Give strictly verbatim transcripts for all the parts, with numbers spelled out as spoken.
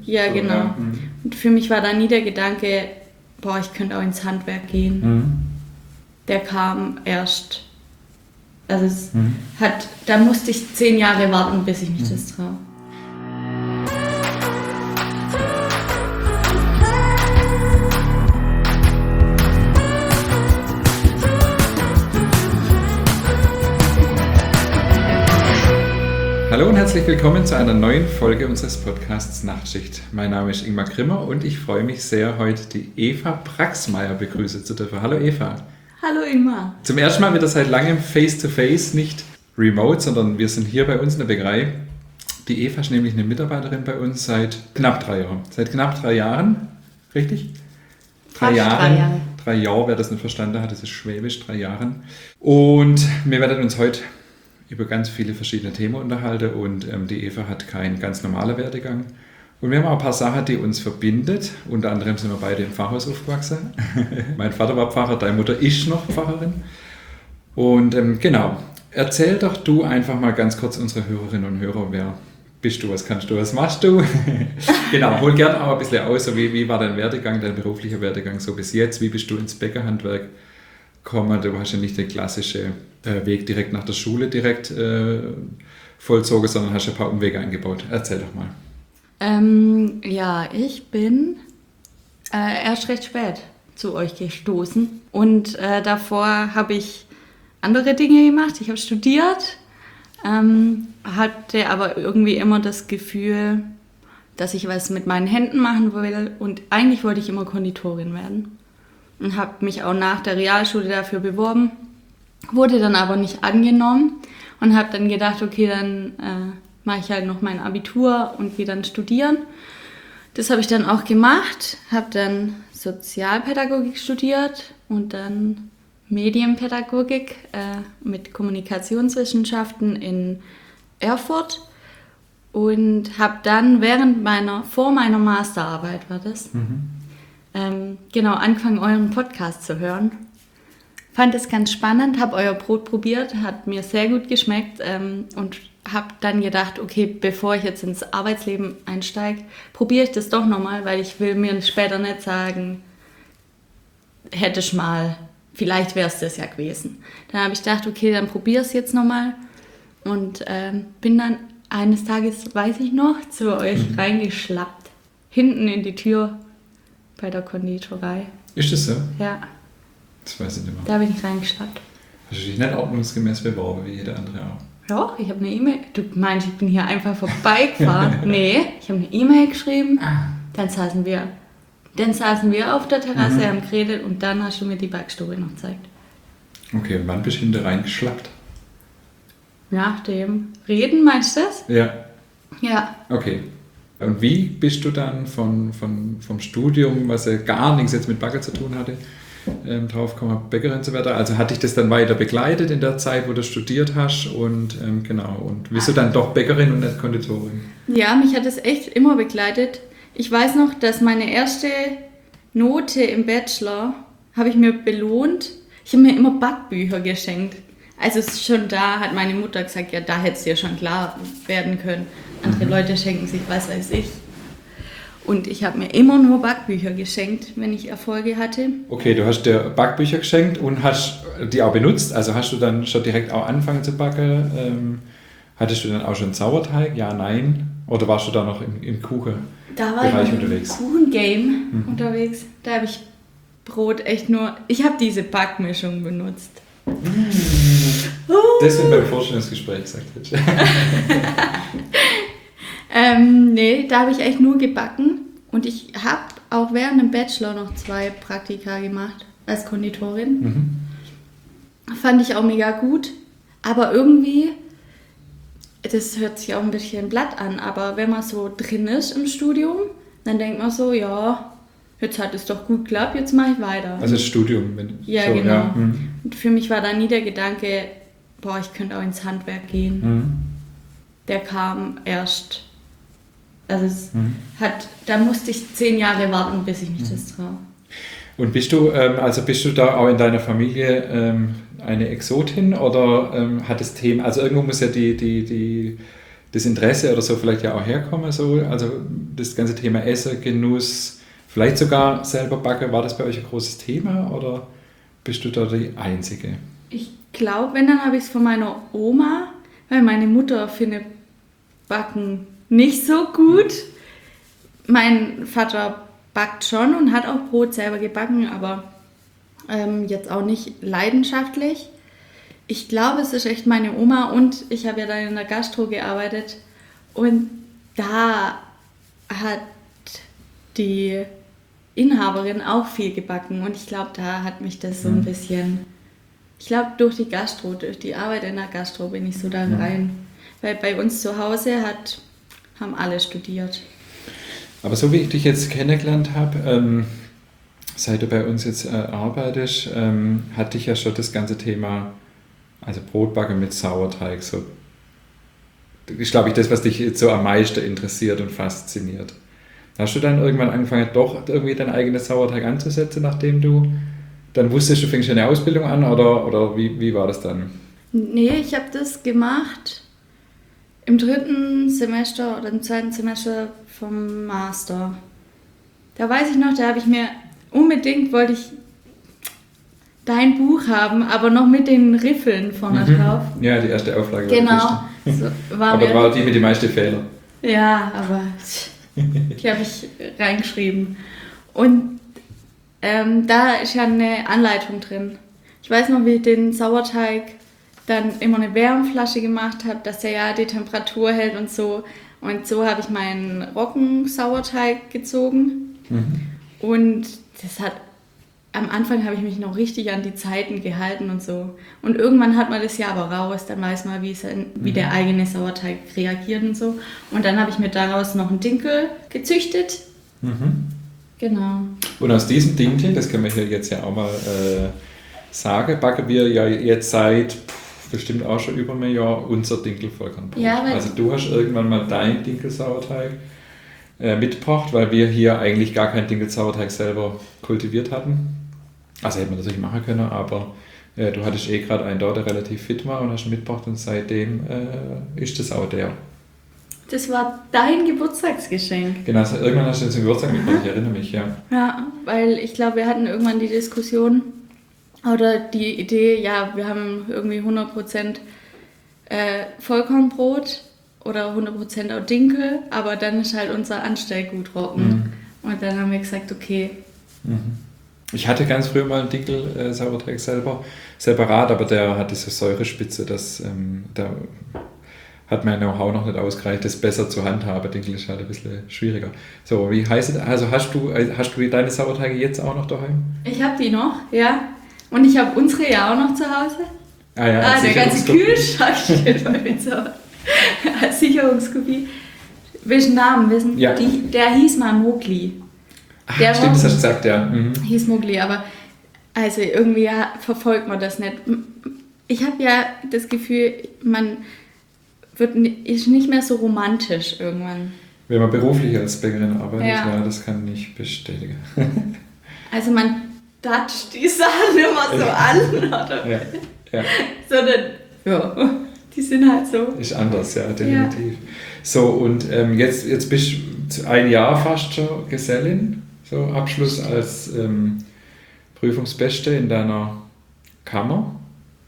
Ja, so, genau. Ja. Mhm. Und für mich war da nie der Gedanke, boah, ich könnte auch ins Handwerk gehen. Mhm. Der kam erst, also es Mhm. hat, da musste ich zehn Jahre warten, bis ich mich Mhm. das traue. Hallo und herzlich willkommen zu einer neuen Folge unseres Podcasts Nachtschicht. Mein Name ist Ingmar Grimmer und ich freue mich sehr, heute die Eva Praxmeier begrüßen zu dürfen. Hallo Eva. Hallo Ingmar. Zum ersten Mal wieder seit langem Face-to-Face, nicht remote, sondern wir sind hier bei uns in der Bäckerei. Die Eva ist nämlich eine Mitarbeiterin bei uns seit knapp drei Jahren. Seit knapp drei Jahren, richtig? Drei Fast Jahren. drei Jahre. Drei Jahre, wer das nicht verstanden hat, das ist Schwäbisch, drei Jahren. Und wir werden uns heute über ganz viele verschiedene Themen unterhalten und ähm, die Eva hat keinen ganz normalen Werdegang. Und wir haben auch ein paar Sachen, die uns verbindet. Unter anderem sind wir beide im Pfarrhaus aufgewachsen. Mein Vater war Pfarrer, deine Mutter ist noch Pfarrerin. Und ähm, genau, erzähl doch du einfach mal ganz kurz unsere Hörerinnen und Hörer, wer bist du, was kannst du, was machst du? Genau, hol gerne auch ein bisschen aus, so wie, wie war dein Werdegang, dein beruflicher Werdegang so bis jetzt? Wie bist du ins Bäckerhandwerk gekommen? Du hast ja nicht den klassischen äh, Weg direkt nach der Schule direkt äh, vollzogen, sondern hast ein paar Umwege eingebaut. Erzähl doch mal. Ähm, ja, ich bin äh, erst recht spät zu euch gestoßen und äh, davor habe ich andere Dinge gemacht. Ich habe studiert, ähm, hatte aber irgendwie immer das Gefühl, dass ich was mit meinen Händen machen will und eigentlich wollte ich immer Konditorin werden und habe mich auch nach der Realschule dafür beworben, wurde dann aber nicht angenommen und habe dann gedacht, okay, dann äh, mache ich halt noch mein Abitur und gehe dann studieren. Das habe ich dann auch gemacht, habe dann Sozialpädagogik studiert und dann Medienpädagogik äh, mit Kommunikationswissenschaften in Erfurt und habe dann während meiner, vor meiner Masterarbeit war das, Mhm. ähm, genau, angefangen euren Podcast zu hören. Fand es ganz spannend, habe euer Brot probiert, hat mir sehr gut geschmeckt ähm, und habe dann gedacht, okay, bevor ich jetzt ins Arbeitsleben einsteige, probiere ich das doch nochmal, weil ich will mir später nicht sagen, hätte ich mal, vielleicht wäre es das ja gewesen. Dann habe ich gedacht, okay, dann probiere es jetzt nochmal und ähm, bin dann eines Tages, weiß ich noch, zu euch mhm. reingeschlappt, hinten in die Tür bei der Konditorei. Ist das so? Ja. Das weiß ich nicht mehr. Da bin ich reingeschlappt. Hast du dich nicht ordnungsgemäß beworben, wie jeder andere auch? Ja, ich habe eine E-Mail. Du meinst, ich bin hier einfach vorbeigefahren? Nee, ich habe eine E-Mail geschrieben. Ah. Dann saßen wir, dann saßen wir auf der Terrasse, Mhm. haben geredet und dann hast du mir die Backstube noch gezeigt. Okay, und wann bist du hinter reingeschlappt? Nach dem Reden, meinst du das? Ja. Ja. Okay. Und wie bist du dann von, von, vom Studium, was ja gar nichts jetzt mit Backen zu tun hatte, ähm, drauf gekommen, Bäckerin zu werden? Also hat dich das dann weiter begleitet in der Zeit, wo du studiert hast? Und ähm, genau, und wieso dann doch Bäckerin und nicht Konditorin? Ja, mich hat das echt immer begleitet. Ich weiß noch, dass meine erste Note im Bachelor habe ich mir belohnt. Ich habe mir immer Backbücher geschenkt. Also schon da hat meine Mutter gesagt, ja, da hätte es dir schon klar werden können. Andere mhm. Leute schenken sich was weiß ich. Und ich habe mir immer nur Backbücher geschenkt, wenn ich Erfolge hatte. Okay, du hast dir Backbücher geschenkt und hast die auch benutzt. Also hast du dann schon direkt auch angefangen zu backen? Ähm, hattest du dann auch schon Sauerteig? Ja, nein? Oder warst du da noch im, im Kuchenbereich da war ich im unterwegs? Kuchengame mhm. unterwegs. Da habe ich Brot echt nur... Ich habe diese Backmischung benutzt. Das wird beim Vorstellungsgespräch gesagt. ähm, nee, da habe ich echt nur gebacken und ich habe auch während dem Bachelor noch zwei Praktika gemacht als Konditorin. Mhm. Fand ich auch mega gut, aber irgendwie, das hört sich auch ein bisschen blatt an, aber wenn man so drin ist im Studium, dann denkt man so, ja, jetzt hat es doch gut geklappt, jetzt mache ich weiter. Also das Studium. Wenn, ja, so, genau. Ja. Mhm. Und für mich war da nie der Gedanke, boah, ich könnte auch ins Handwerk gehen. Mhm. Der kam erst, also es mhm. hat, da musste ich zehn Jahre warten, bis ich mich mhm. das traue. Und bist du, ähm, also bist du da auch in deiner Familie ähm, eine Exotin oder ähm, hat das Thema, also irgendwo muss ja die, die, die das Interesse oder so vielleicht ja auch herkommen? So? Also das ganze Thema Essen, Genuss, vielleicht sogar selber backen, war das bei euch ein großes Thema oder bist du da die Einzige? Ich glaube, wenn, dann habe ich es von meiner Oma, weil meine Mutter findet Backen nicht so gut. Mein Vater backt schon und hat auch Brot selber gebacken, aber ähm, jetzt auch nicht leidenschaftlich. Ich glaube, es ist echt meine Oma und ich habe ja dann in der Gastro gearbeitet und da hat die Inhaberin auch viel gebacken und ich glaube, da hat mich das so ein bisschen, ich glaube, durch die Gastro, durch die Arbeit in der Gastro bin ich so da rein. Weil bei uns zu Hause hat, haben alle studiert. Aber so wie ich dich jetzt kennengelernt habe, ähm, seit du bei uns jetzt äh, arbeitest, ähm, hat dich ja schon das ganze Thema, also Brotbacken mit Sauerteig, so, ist glaube ich das, was dich jetzt so am meisten interessiert und fasziniert. Hast du dann irgendwann angefangen, doch irgendwie deinen eigenen Sauerteig anzusetzen, nachdem du dann wusstest, du fängst eine Ausbildung an oder, oder wie, wie war das dann? Nee, ich habe das gemacht im dritten Semester oder im zweiten Semester vom Master. Da weiß ich noch, da habe ich mir unbedingt, wollte ich dein Buch haben, aber noch mit den Riffeln vorne Mhm. drauf. Ja, die erste Auflage. Genau. So, war aber mir, war die mit den meisten Fehlern. ja, aber die habe ich reingeschrieben. Und ähm, da ist ja eine Anleitung drin. Ich weiß noch, wie ich den Sauerteig dann immer eine Wärmflasche gemacht habe, dass der ja die Temperatur hält und so. Und so habe ich meinen Roggensauerteig gezogen. Mhm. Und das hat, am Anfang habe ich mich noch richtig an die Zeiten gehalten und so. Und irgendwann hat man das ja aber raus, dann weiß man, wie, es, wie der eigene Sauerteig reagiert und so. Und dann habe ich mir daraus noch einen Dinkel gezüchtet. Mhm. Genau. Und aus diesem Dinkel, das können wir hier jetzt ja auch mal äh, sagen, backen wir ja jetzt seit pff, bestimmt auch schon über ein Jahr unser Dinkelvollkornbrot. Ja, weil also du hast irgendwann mal deinen Dinkelsauerteig äh, mitgebracht, weil wir hier eigentlich gar keinen Dinkelsauerteig selber kultiviert hatten. Also hätten wir natürlich machen können, aber äh, du hattest eh gerade einen da, der relativ fit war und hast ihn mitgebracht und seitdem äh, ist das auch der. Das war dein Geburtstagsgeschenk. Genau, also irgendwann hast du den zum Geburtstag mitgebracht, ich erinnere mich, ja. Ja, weil ich glaube, wir hatten irgendwann die Diskussion oder die Idee, ja, wir haben irgendwie hundert Prozent äh, Vollkornbrot oder hundert Prozent auch Dinkel, aber dann ist halt unser Anstellgut trocken. Mhm. Und dann haben wir gesagt, okay. Mhm. Ich hatte ganz früher mal einen Dinkel-Sauerteig selber, separat, aber der hat diese Säurespitze, das, ähm, da hat mein Know-how noch nicht ausgereicht, das besser zu handhaben. Dinkel ist halt ein bisschen schwieriger. So, wie heißt es? Also hast du, hast du deine Sauerteige jetzt auch noch daheim? Ich habe die noch, ja. Und ich habe unsere ja auch noch zu Hause. Ah ja, ah, der ganze Kühlschrank steht bei mir so. Als Sicherungskopie. Welchen Namen wissen? Ja. Die, der hieß mal Mogli. Ach, Der stimmt, war, das hast du gesagt, ja. Mhm. Hieß Mogli, aber also irgendwie ja, verfolgt man das nicht. Ich habe ja das Gefühl, man wird, ist nicht mehr so romantisch irgendwann. Wenn man beruflich als Bäckerin arbeitet, Ja. ja, das kann ich bestätigen. Also man datscht die Sachen immer so an, oder? Ja, ja. Sondern, ja, die sind halt so. Ist anders, ja, definitiv. Ja. So, und ähm, jetzt, jetzt bist du ein Jahr fast schon Gesellin, so Abschluss als ähm, Prüfungsbeste in deiner Kammer,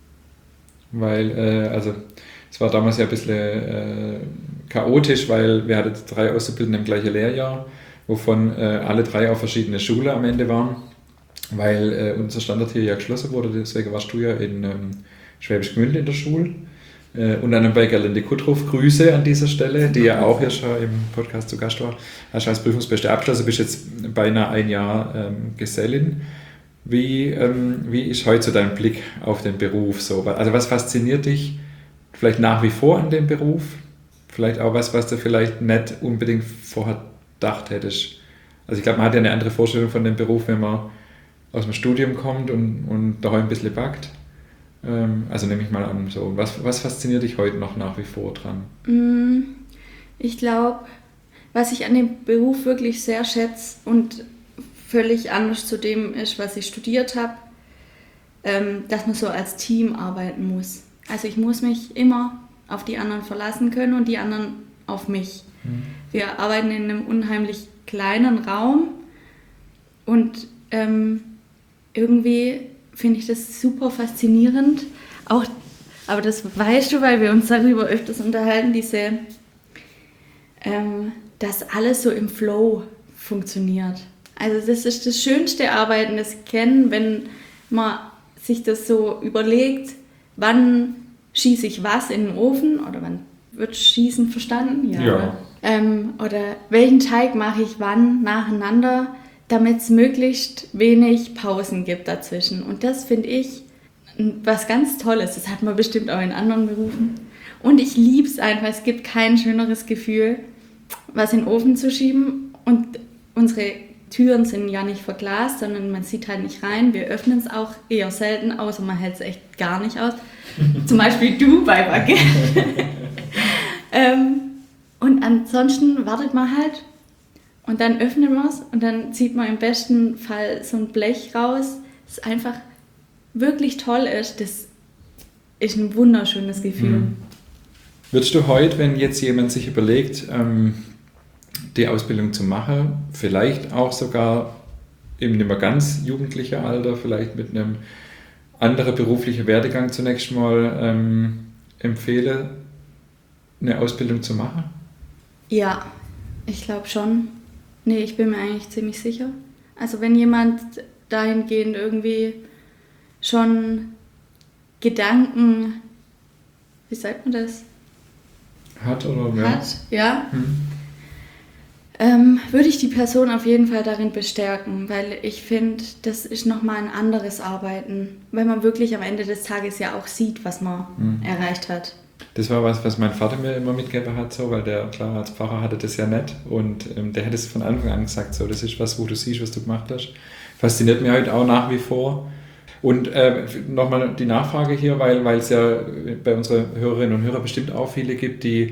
weil, äh, also es war damals ja ein bisschen äh, chaotisch, weil wir hatten drei Auszubildende im gleichen Lehrjahr, wovon äh, alle drei auf verschiedene Schulen am Ende waren, weil äh, unser Standort hier ja geschlossen wurde, deswegen warst du ja in ähm, Schwäbisch Gmünd in der Schule. Und dann bei Gerlinde Kuttruf, Grüße an dieser Stelle, die ja auch hier schon im Podcast zu Gast war. Hast du als Prüfungsbeste abgeschlossen, bist jetzt beinahe ein Jahr ähm, Gesellin. Wie, ähm, wie ist heute so dein Blick auf den Beruf? So? Also was fasziniert dich vielleicht nach wie vor an dem Beruf? Vielleicht auch was, was du vielleicht nicht unbedingt vorher gedacht hättest? Also ich glaube, man hat ja eine andere Vorstellung von dem Beruf, wenn man aus dem Studium kommt und, und daheim ein bisschen backt. Also nehme ich mal an, so. Was, was fasziniert dich heute noch nach wie vor dran? Ich glaube, was ich an dem Beruf wirklich sehr schätze und völlig anders zu dem ist, was ich studiert habe, dass man so als Team arbeiten muss. Also ich muss mich immer auf die anderen verlassen können und die anderen auf mich. Mhm. Wir arbeiten in einem unheimlich kleinen Raum und ähm, irgendwie finde ich das super faszinierend. Auch, aber das weißt du, weil wir uns darüber öfters unterhalten, diese, ähm, dass alles so im Flow funktioniert. Also das ist das schönste Arbeiten, das Kennen, wenn man sich das so überlegt, wann schieße ich was in den Ofen oder wann wird Schießen verstanden? Ja. ja. Ähm, oder welchen Teig mache ich wann nacheinander, damit es möglichst wenig Pausen gibt dazwischen. Und das finde ich was ganz Tolles. Das hat man bestimmt auch in anderen Berufen. Und ich liebe es einfach. Es gibt kein schöneres Gefühl, was in den Ofen zu schieben. Und unsere Türen sind ja nicht verglast, sondern man sieht halt nicht rein. Wir öffnen es auch eher selten, außer man hält es echt gar nicht aus. Zum Beispiel du bei Backe. ähm, und ansonsten wartet man halt und dann öffnet man es und dann zieht man im besten Fall so ein Blech raus, das einfach wirklich toll ist. Das ist ein wunderschönes Gefühl. Mhm. Würdest du heute, wenn jetzt jemand sich überlegt, ähm, die Ausbildung zu machen, vielleicht auch sogar im nicht mehr ganz jugendlichen Alter, vielleicht mit einem anderen beruflichen Werdegang zunächst mal ähm, empfehlen, eine Ausbildung zu machen? Ja, ich glaube schon. Nee, ich bin mir eigentlich ziemlich sicher. Also wenn jemand dahingehend irgendwie schon Gedanken, wie sagt man das? Hat oder mehr? Hat, ja. Hm. ähm, würde ich die Person auf jeden Fall darin bestärken, weil ich finde, das ist nochmal ein anderes Arbeiten, weil man wirklich am Ende des Tages ja auch sieht, was man mhm. erreicht hat. Das war was, was mein Vater mir immer mitgegeben hat, so, weil der, klar, als Pfarrer hatte das ja nicht und ähm, der hat es von Anfang an gesagt, so, das ist was, wo du siehst, was du gemacht hast. Fasziniert mich heute auch nach wie vor. Und äh, nochmal die Nachfrage hier, weil weil es ja bei unseren Hörerinnen und Hörern bestimmt auch viele gibt, die,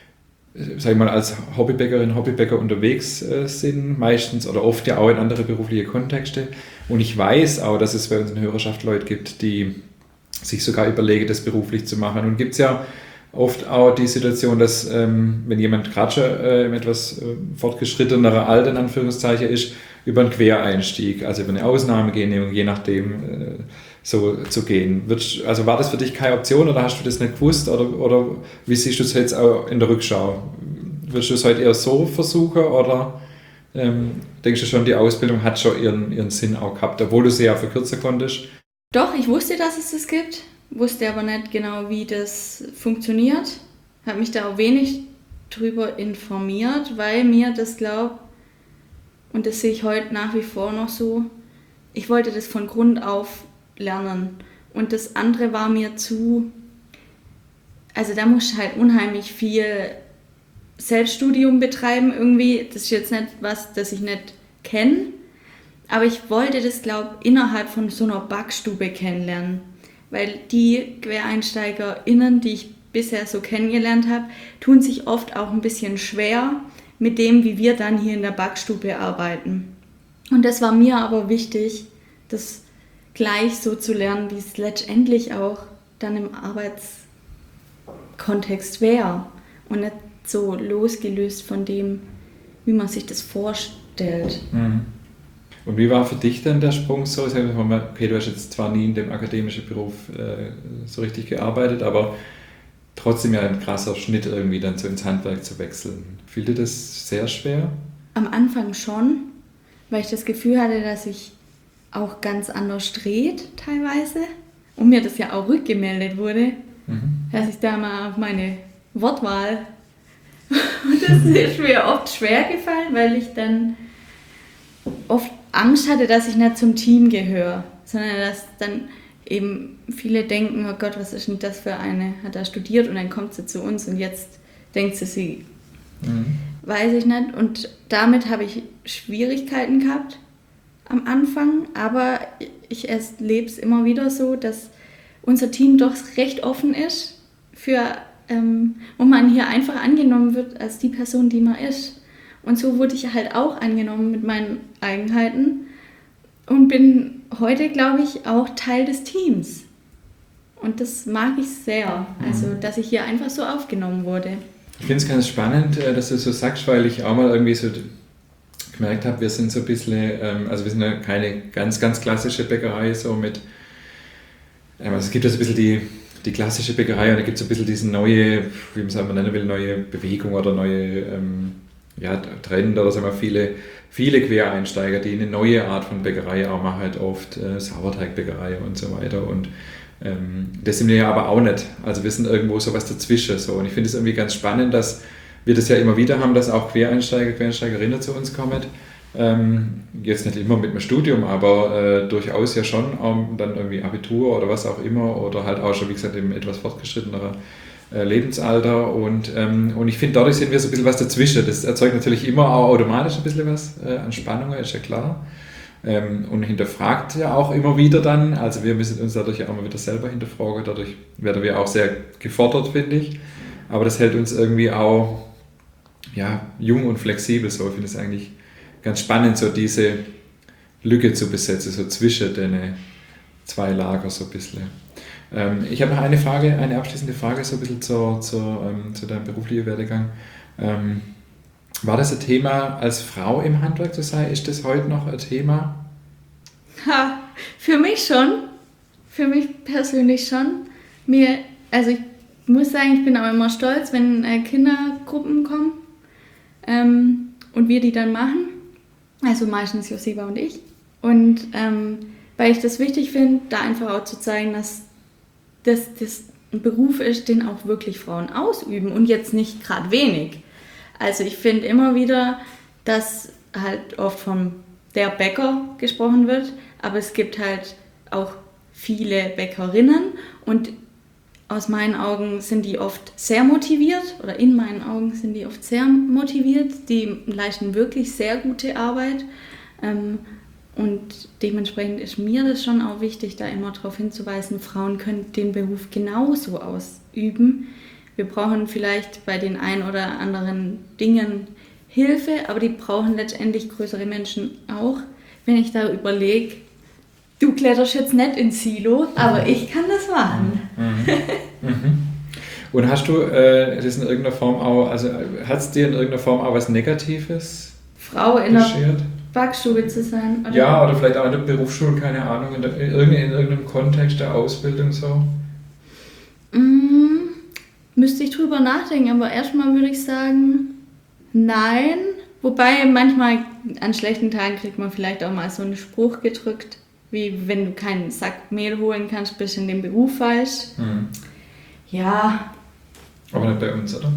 sag ich mal, als Hobbybäckerin, Hobbybäcker unterwegs äh, sind, meistens oder oft ja auch in andere berufliche Kontexte. Und ich weiß auch, dass es bei unseren Hörerschaft Leute gibt, die sich sogar überlegen, das beruflich zu machen. Und gibt es ja oft auch die Situation, dass ähm, wenn jemand gerade schon äh, im etwas äh, fortgeschrittenerer Alter in Anführungszeichen ist, über einen Quereinstieg, also über eine Ausnahmegenehmigung, je nachdem, äh, so zu gehen. Wird, also war das für dich keine Option oder hast du das nicht gewusst oder, oder wie siehst du es jetzt auch in der Rückschau? Würdest du es heute eher so versuchen oder ähm, denkst du schon, die Ausbildung hat schon ihren, ihren Sinn auch gehabt, obwohl du sie ja verkürzen konntest? Doch, ich wusste, dass es das gibt, wusste aber nicht genau, wie das funktioniert. Habe mich da auch wenig drüber informiert, weil mir das glaubt, und das sehe ich heute nach wie vor noch so, ich wollte das von Grund auf lernen. Und das andere war mir zu, also da musst du halt unheimlich viel Selbststudium betreiben irgendwie. Das ist jetzt nicht was, das ich nicht kenne. Aber ich wollte das, glaube ich, innerhalb von so einer Backstube kennenlernen. Weil die QuereinsteigerInnen, die ich bisher so kennengelernt habe, tun sich oft auch ein bisschen schwer mit dem, wie wir dann hier in der Backstube arbeiten. Und das war mir aber wichtig, das gleich so zu lernen, wie es letztendlich auch dann im Arbeitskontext wäre. Und nicht so losgelöst von dem, wie man sich das vorstellt. Mhm. Und wie war für dich denn der Sprung so? Okay, du hast jetzt zwar nie in dem akademischen Beruf äh, so richtig gearbeitet, aber trotzdem ja ein krasser Schnitt irgendwie dann so ins Handwerk zu wechseln. Fiel dir das sehr schwer? Am Anfang schon, weil ich das Gefühl hatte, dass ich auch ganz anders dreht teilweise und mir das ja auch rückgemeldet wurde, mhm. dass ich da mal auf meine Wortwahl und das ist mir oft schwer gefallen, weil ich dann oft Angst hatte, dass ich nicht zum Team gehöre, sondern dass dann eben viele denken, oh Gott, was ist denn das für eine, hat da studiert und dann kommt sie zu uns und jetzt denkt sie, sie mhm. weiß ich nicht. Und damit habe ich Schwierigkeiten gehabt am Anfang, aber ich erlebe es immer wieder so, dass unser Team doch recht offen ist für, ähm, und man hier einfach angenommen wird als die Person, die man ist. Und so wurde ich halt auch angenommen mit meinen Eigenheiten und bin heute, glaube ich, auch Teil des Teams. Und das mag ich sehr, also dass ich hier einfach so aufgenommen wurde. Ich finde es ganz spannend, dass du so sagst, weil ich auch mal irgendwie so gemerkt habe, wir sind so ein bisschen, also wir sind ja keine ganz, ganz klassische Bäckerei, so mit, also es gibt ja so ein bisschen die, die klassische Bäckerei und da gibt es so ein bisschen diese neue, wie man es auch nennen will, neue Bewegung oder neue ähm, ja, Trend oder sagen wir viele, viele Quereinsteiger, die eine neue Art von Bäckerei auch machen, halt oft äh, Sauerteigbäckerei und so weiter und ähm, das sind wir ja aber auch nicht, also wir sind irgendwo sowas dazwischen so und ich finde es irgendwie ganz spannend, dass wir das ja immer wieder haben, dass auch Quereinsteiger, Quereinsteigerinnen zu uns kommen. Ähm, jetzt nicht immer mit einem Studium, aber äh, durchaus ja schon ähm, dann irgendwie Abitur oder was auch immer oder halt auch schon, wie gesagt, im etwas fortgeschrittenerer äh, Lebensalter und, ähm, und ich finde, dadurch sind wir so ein bisschen was dazwischen. Das erzeugt natürlich immer auch automatisch ein bisschen was äh, an Spannungen, ist ja klar. Ähm, und hinterfragt ja auch immer wieder dann, also wir müssen uns dadurch ja auch immer wieder selber hinterfragen, dadurch werden wir auch sehr gefordert, finde ich. Aber das hält uns irgendwie auch ja, jung und flexibel so. Ich finde es eigentlich ganz spannend, so diese Lücke zu besetzen, so zwischen den zwei Lager so ein bisschen. Ähm, ich habe noch eine Frage, eine abschließende Frage so ein bisschen zur, zur, ähm, zu deinem beruflichen Werdegang. Ähm, war das ein Thema, als Frau im Handwerk zu sein? Ist das heute noch ein Thema? Ha, für mich schon. Für mich persönlich schon. Mir, also ich muss sagen, ich bin auch immer stolz, wenn äh, Kindergruppen kommen. Ähm, und wir die dann machen, also meistens Josiba und ich. Und ähm, weil ich das wichtig finde, da einfach auch zu zeigen, dass das, das ein Beruf ist, den auch wirklich Frauen ausüben und jetzt nicht gerade wenig. Also ich finde immer wieder, dass halt oft von der Bäcker gesprochen wird, aber es gibt halt auch viele Bäckerinnen und aus meinen Augen sind die oft sehr motiviert oder in meinen Augen sind die oft sehr motiviert. Die leisten wirklich sehr gute Arbeit ähm, und dementsprechend ist mir das schon auch wichtig, da immer darauf hinzuweisen, Frauen können den Beruf genauso ausüben. Wir brauchen vielleicht bei den ein oder anderen Dingen Hilfe, aber die brauchen letztendlich größere Menschen auch. Wenn ich da überlege, du kletterst jetzt nicht ins Silo, aber ich kann das machen. Mhm. Mhm. Und hast du äh, das in irgendeiner Form auch, also hat es dir in irgendeiner Form auch was Negatives Frau in beschert? der Backstube zu sein? Oder? Ja, oder vielleicht auch in der Berufsschule, keine Ahnung, in, der, in, irgendein, in irgendeinem Kontext der Ausbildung so? Mm, müsste ich drüber nachdenken, aber erstmal würde ich sagen, nein. Wobei manchmal an schlechten Tagen kriegt man vielleicht auch mal so einen Spruch gedrückt, wie wenn du keinen Sack Mehl holen kannst, bist du in dem Beruf falsch. Mhm. Ja. Aber nicht bei uns, oder?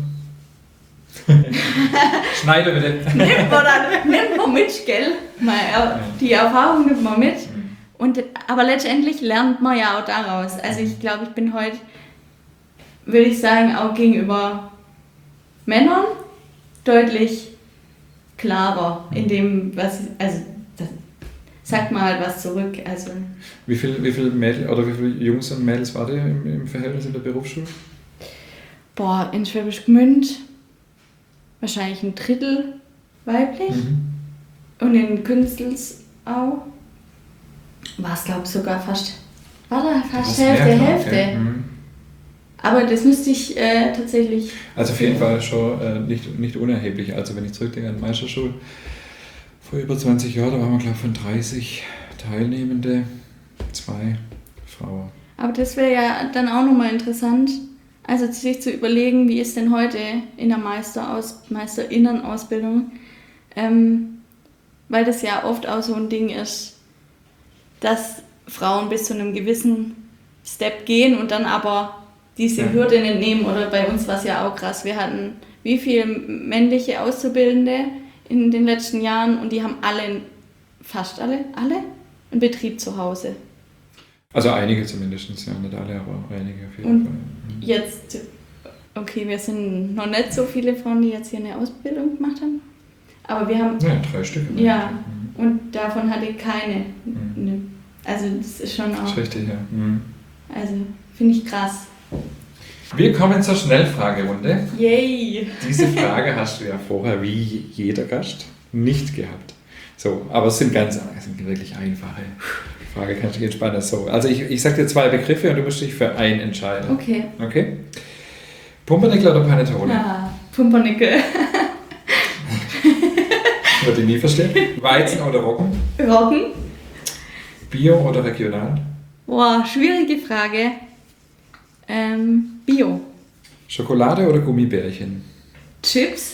Schneide bitte. Nimmt man dann, nimmt man mit, gell? Mal, die Erfahrung nimmt man mit. Mhm. Und, aber letztendlich lernt man ja auch daraus. Also ich glaube, ich bin heute, würde ich sagen, auch gegenüber Männern deutlich klarer in dem, was, also das, sagt mal halt was zurück. Also. Wie viele wie viel Mädel oder wie viele Jungs und Mädels war ihr im, im Verhältnis in der Berufsschule? Boah, in Schwäbisch Gmünd wahrscheinlich ein Drittel weiblich. Mhm. Und in Künstels auch war es, glaube ich, sogar fast, war da fast Hälfte, Hälfte. Okay. Mhm. Aber das müsste ich äh, tatsächlich... Also auf jeden Fall schon äh, nicht, nicht unerheblich. Also wenn ich zurückdenke an die Meisterschule, vor über zwanzig Jahren, da waren wir, glaube ich, von dreißig Teilnehmende, zwei Frauen. Aber das wäre ja dann auch nochmal interessant, also sich zu überlegen, wie ist denn heute in der Meisteraus- Meisterinnenausbildung, ähm, weil das ja oft auch so ein Ding ist, dass Frauen bis zu einem gewissen Step gehen und dann aber diese ja. Hürde nicht nehmen. Oder bei uns war es ja auch krass, wir hatten wie viele männliche Auszubildende in den letzten Jahren und die haben alle, fast alle, alle, einen Betrieb zu Hause. Also einige zumindest, ja, nicht alle, aber einige auf jeden und Fall. Mhm. Jetzt, okay, wir sind noch nicht so viele Frauen, die jetzt hier eine Ausbildung gemacht haben, aber wir haben... Ja, drei Stück. Ja, mhm. Und davon hatte ich keine. Mhm. Also das ist schon auch... Das ist richtig, ja. Mhm. Also finde ich krass. Wir kommen zur Schnellfragerunde. Yay! Diese Frage hast du ja vorher, wie jeder Gast, nicht gehabt. So, aber es sind ganz, es sind wirklich einfache Frage, kannst du entspannen. So, also ich, ich sage dir zwei Begriffe und du musst dich für einen entscheiden. Okay. Okay? Pumpernickel oder Panettone? Ja, Pumpernickel. Würde ich nie verstehen. Weizen oder Roggen? Roggen. Bio oder regional? Boah, schwierige Frage. Ähm, Bio. Schokolade oder Gummibärchen? Chips.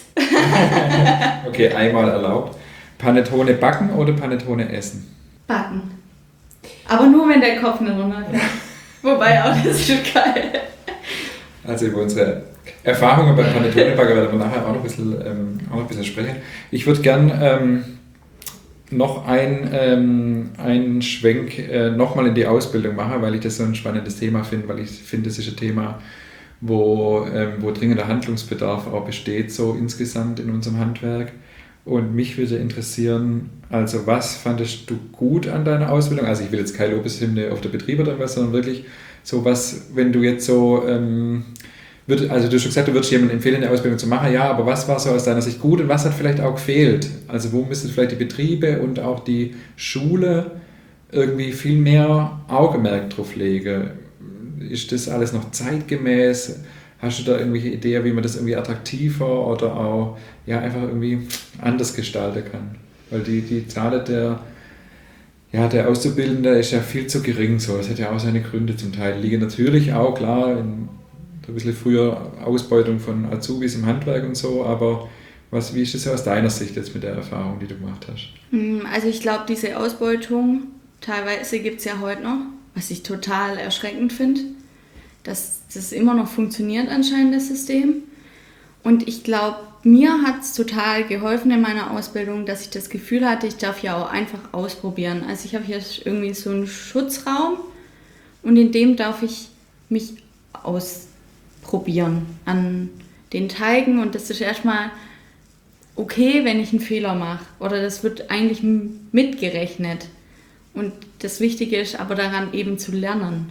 Okay, einmal erlaubt. Panettone backen oder Panettone essen? Backen. Aber nur, wenn der Kopf nicht runterfällt. Wobei auch das ist schon geil. Also über unsere Erfahrungen beim Panettone-Backen werden wir nachher auch noch ein bisschen, ähm, auch noch ein bisschen sprechen. Ich würde gern ähm, noch ein, ähm, einen Schwenk äh, nochmal in die Ausbildung machen, weil ich das so ein spannendes Thema finde, weil ich finde, das ist ein Thema, wo, ähm, wo dringender Handlungsbedarf auch besteht, so insgesamt in unserem Handwerk. Und mich würde interessieren, also was fandest du gut an deiner Ausbildung? Also ich will jetzt keine Lobeshymne auf der Betrieb oder was, sondern wirklich so was, wenn du jetzt so, ähm, würd, also du hast schon gesagt, du würdest jemandem empfehlen, eine Ausbildung zu machen, ja, aber was war so aus deiner Sicht gut und was hat vielleicht auch gefehlt? Also wo müssen vielleicht die Betriebe und auch die Schule irgendwie viel mehr Augenmerk drauf legen? Ist das alles noch zeitgemäß? Hast du da irgendwelche Ideen, wie man das irgendwie attraktiver oder auch ja, einfach irgendwie anders gestalten kann? Weil die, die Zahl der, ja, der Auszubildenden ist ja viel zu gering. So. Das hat ja auch seine Gründe zum Teil. Liegen natürlich auch, klar, in ein bisschen früher Ausbeutung von Azubis im Handwerk und so, aber was, wie ist das aus deiner Sicht jetzt mit der Erfahrung, die du gemacht hast? Also ich glaube, diese Ausbeutung, teilweise gibt es ja heute noch, was ich total erschreckend finde, dass das immer noch funktioniert anscheinend, das System. Und ich glaube, mir hat es total geholfen in meiner Ausbildung, dass ich das Gefühl hatte, ich darf ja auch einfach ausprobieren. Also ich habe hier irgendwie so einen Schutzraum und in dem darf ich mich ausprobieren an den Teigen. Und das ist erstmal okay, wenn ich einen Fehler mache. Oder das wird eigentlich mitgerechnet. Und das Wichtige ist aber daran eben zu lernen.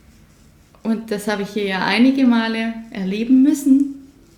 Und das habe ich hier ja einige Male erleben müssen.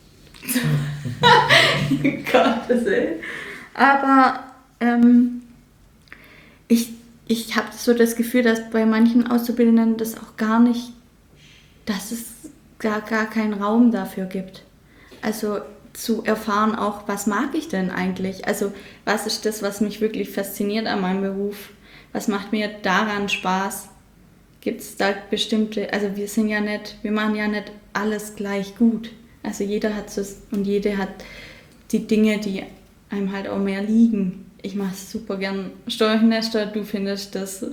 Gottes Willen. Aber ähm, ich, ich habe so das Gefühl, dass bei manchen Auszubildenden das auch gar nicht, dass es gar, gar keinen Raum dafür gibt. Also zu erfahren auch, was mag ich denn eigentlich? Also was ist das, was mich wirklich fasziniert an meinem Beruf? Was macht mir daran Spaß? Gibt es da bestimmte, also wir sind ja nicht, wir machen ja nicht alles gleich gut. Also jeder hat so, und jede hat die Dinge, die einem halt auch mehr liegen. Ich mache super gern Storchnester, du findest das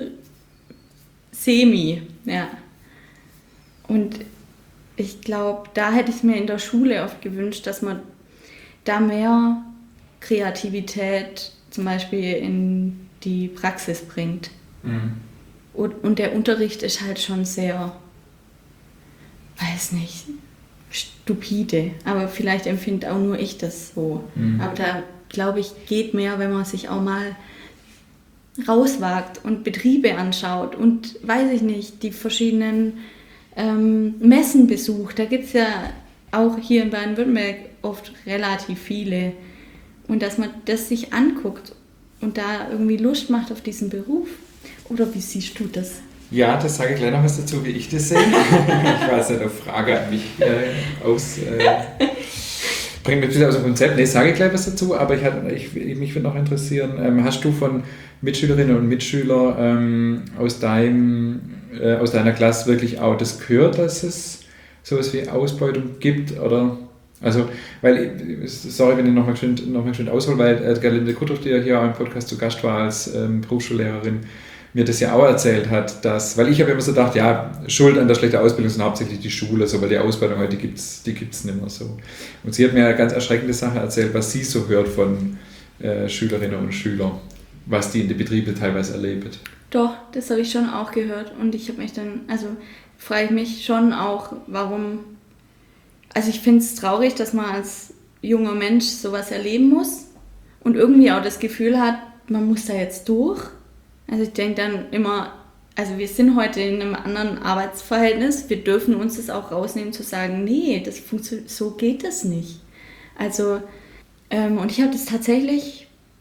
semi, ja. Und ich glaube, da hätte ich mir in der Schule oft gewünscht, dass man da mehr Kreativität zum Beispiel in die Praxis bringt. Mhm. Und, und der Unterricht ist halt schon sehr, weiß nicht, stupide. Aber vielleicht empfinde auch nur ich das so. Mhm. Aber da, glaube ich, geht mehr, wenn man sich auch mal rauswagt und Betriebe anschaut und, weiß ich nicht, die verschiedenen ähm, Messen besucht. Da gibt es ja auch hier in Baden-Württemberg oft relativ viele. Und dass man das sich anguckt und da irgendwie Lust macht auf diesen Beruf. Oder wie siehst du das? Ja, das sage ich gleich noch was dazu, wie ich das sehe. Ich weiß nicht, eine Frage an mich äh, aus... Äh, bringt mich ein bisschen aus dem Konzept. Nee, sage ich gleich was dazu, aber ich, hat, ich, mich würde noch interessieren, ähm, hast du von Mitschülerinnen und Mitschülern ähm, aus, deinem, äh, aus deiner Klasse wirklich auch das gehört, dass es sowas wie Ausbeutung gibt? Oder... Also, weil, sorry, wenn ich nochmal schön, noch mal schön aushole, weil äh, Gerlinde Kutthoff, die ja hier auch im Podcast zu Gast war als ähm, Berufsschullehrerin, mir das ja auch erzählt hat, dass, weil ich habe immer so gedacht, ja, Schuld an der schlechten Ausbildung sind hauptsächlich die Schule, so, weil die Ausbildung heute, die gibt es die gibt's nicht mehr so. Und sie hat mir eine ganz erschreckende Sache erzählt, was sie so hört von äh, Schülerinnen und Schülern, was die in den Betrieben teilweise erleben. Doch, das habe ich schon auch gehört und ich habe mich dann, also frage ich mich schon auch, warum, also ich finde es traurig, dass man als junger Mensch sowas erleben muss und irgendwie auch das Gefühl hat, man muss da jetzt durch. Also ich denke dann immer, also wir sind heute in einem anderen Arbeitsverhältnis, wir dürfen uns das auch rausnehmen zu sagen, nee, das funktioniert, so geht das nicht. Also, ähm, und ich habe das tatsächlich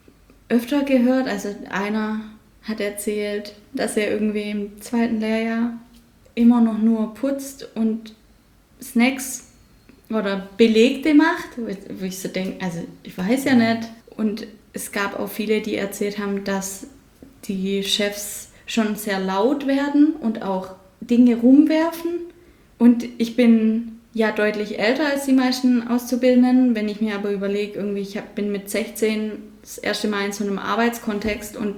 öfter gehört. Also einer hat erzählt, dass er irgendwie im zweiten Lehrjahr immer noch nur putzt und Snacks oder Belegte macht, wo ich so denke, also ich weiß ja nicht. Und es gab auch viele, die erzählt haben, dass die Chefs schon sehr laut werden und auch Dinge rumwerfen. Und ich bin ja deutlich älter als die meisten Auszubildenden. Wenn ich mir aber überlege, irgendwie ich hab, bin mit sechzehn das erste Mal in so einem Arbeitskontext und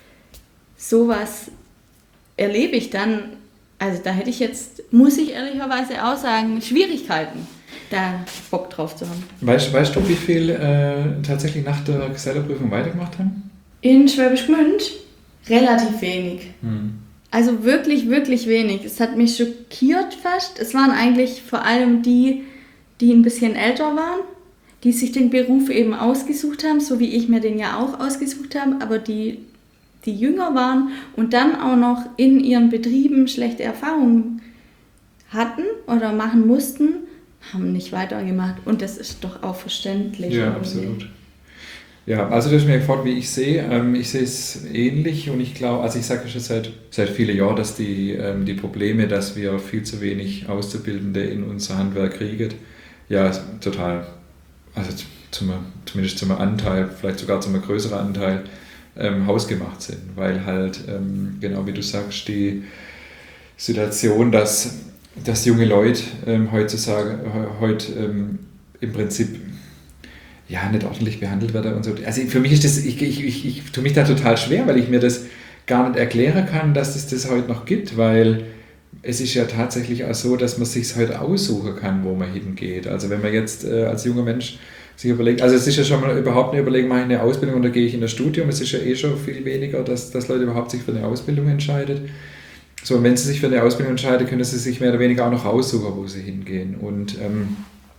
sowas erlebe ich dann, also da hätte ich jetzt, muss ich ehrlicherweise auch sagen, Schwierigkeiten, da Bock drauf zu haben. Weißt, weißt du, wie viel äh, tatsächlich nach der Gesellerprüfung weitergemacht haben? In Schwäbisch Gmünd relativ wenig. Hm. Also wirklich, wirklich wenig. Es hat mich schockiert fast. Es waren eigentlich vor allem die, die ein bisschen älter waren, die sich den Beruf eben ausgesucht haben, so wie ich mir den ja auch ausgesucht habe, aber die, die jünger waren und dann auch noch in ihren Betrieben schlechte Erfahrungen hatten oder machen mussten, haben nicht weitergemacht. Und das ist doch auch verständlich. Ja, irgendwie. absolut. Ja, also du hast mir gefragt, wie ich sehe. Ähm, ich sehe es ähnlich und ich glaube, also ich sage schon seit, seit vielen Jahren, dass die, ähm, die Probleme, dass wir viel zu wenig Auszubildende in unser Handwerk kriegen, ja, total, also zum, zumindest zum Anteil, vielleicht sogar zum größeren Anteil, ähm, hausgemacht sind, weil halt, ähm, genau wie du sagst, die Situation, dass, dass junge Leute ähm, heutzutage, heute ähm, im Prinzip ja, nicht ordentlich behandelt werde und so. Also für mich ist das, ich, ich, ich, ich tue mich da total schwer, weil ich mir das gar nicht erklären kann, dass es das heute noch gibt, weil es ist ja tatsächlich auch so, dass man sich heute aussuchen kann, wo man hingeht. Also wenn man jetzt äh, als junger Mensch sich überlegt, also es ist ja schon mal überhaupt eine Überlegung, mache ich eine Ausbildung oder gehe ich in das Studium, es ist ja eh schon viel weniger, dass, dass Leute überhaupt sich für eine Ausbildung entscheiden. So, und wenn sie sich für eine Ausbildung entscheiden, können sie sich mehr oder weniger auch noch aussuchen, wo sie hingehen. Und ähm,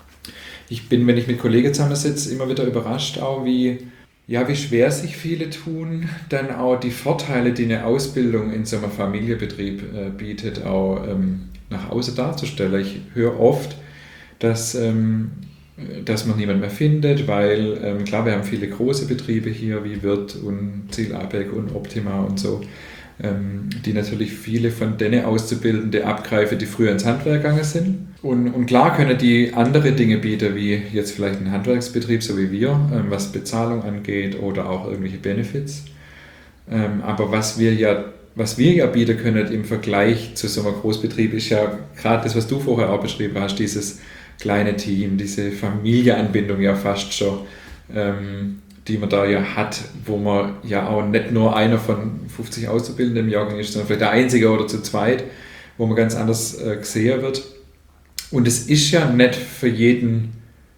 ich bin, wenn ich mit Kollegen zusammensitze, immer wieder überrascht, auch wie, ja, wie schwer sich viele tun, dann auch die Vorteile, die eine Ausbildung in so einem Familienbetrieb äh, bietet, auch ähm, nach außen darzustellen. Ich höre oft, dass, ähm, dass man niemanden mehr findet, weil, ähm, klar, wir haben viele große Betriebe hier, wie Wirth und Ziel Abeck und Optima und so, ähm, die natürlich viele von denen Auszubildende abgreifen, die früher ins Handwerk gegangen sind. Und, und klar können die andere Dinge bieten, wie jetzt vielleicht ein Handwerksbetrieb, so wie wir, ähm, was Bezahlung angeht oder auch irgendwelche Benefits. Ähm, aber was wir ja was wir ja bieten können im Vergleich zu so einem Großbetrieb, ist ja gerade das, was du vorher auch beschrieben hast, dieses kleine Team, diese Familienanbindung ja fast schon, ähm, die man da ja hat, wo man ja auch nicht nur einer von fünfzig Auszubildenden im Jahrgang ist, sondern vielleicht der Einzige oder zu zweit, wo man ganz anders äh, gesehen wird. Und es ist ja nicht für jeden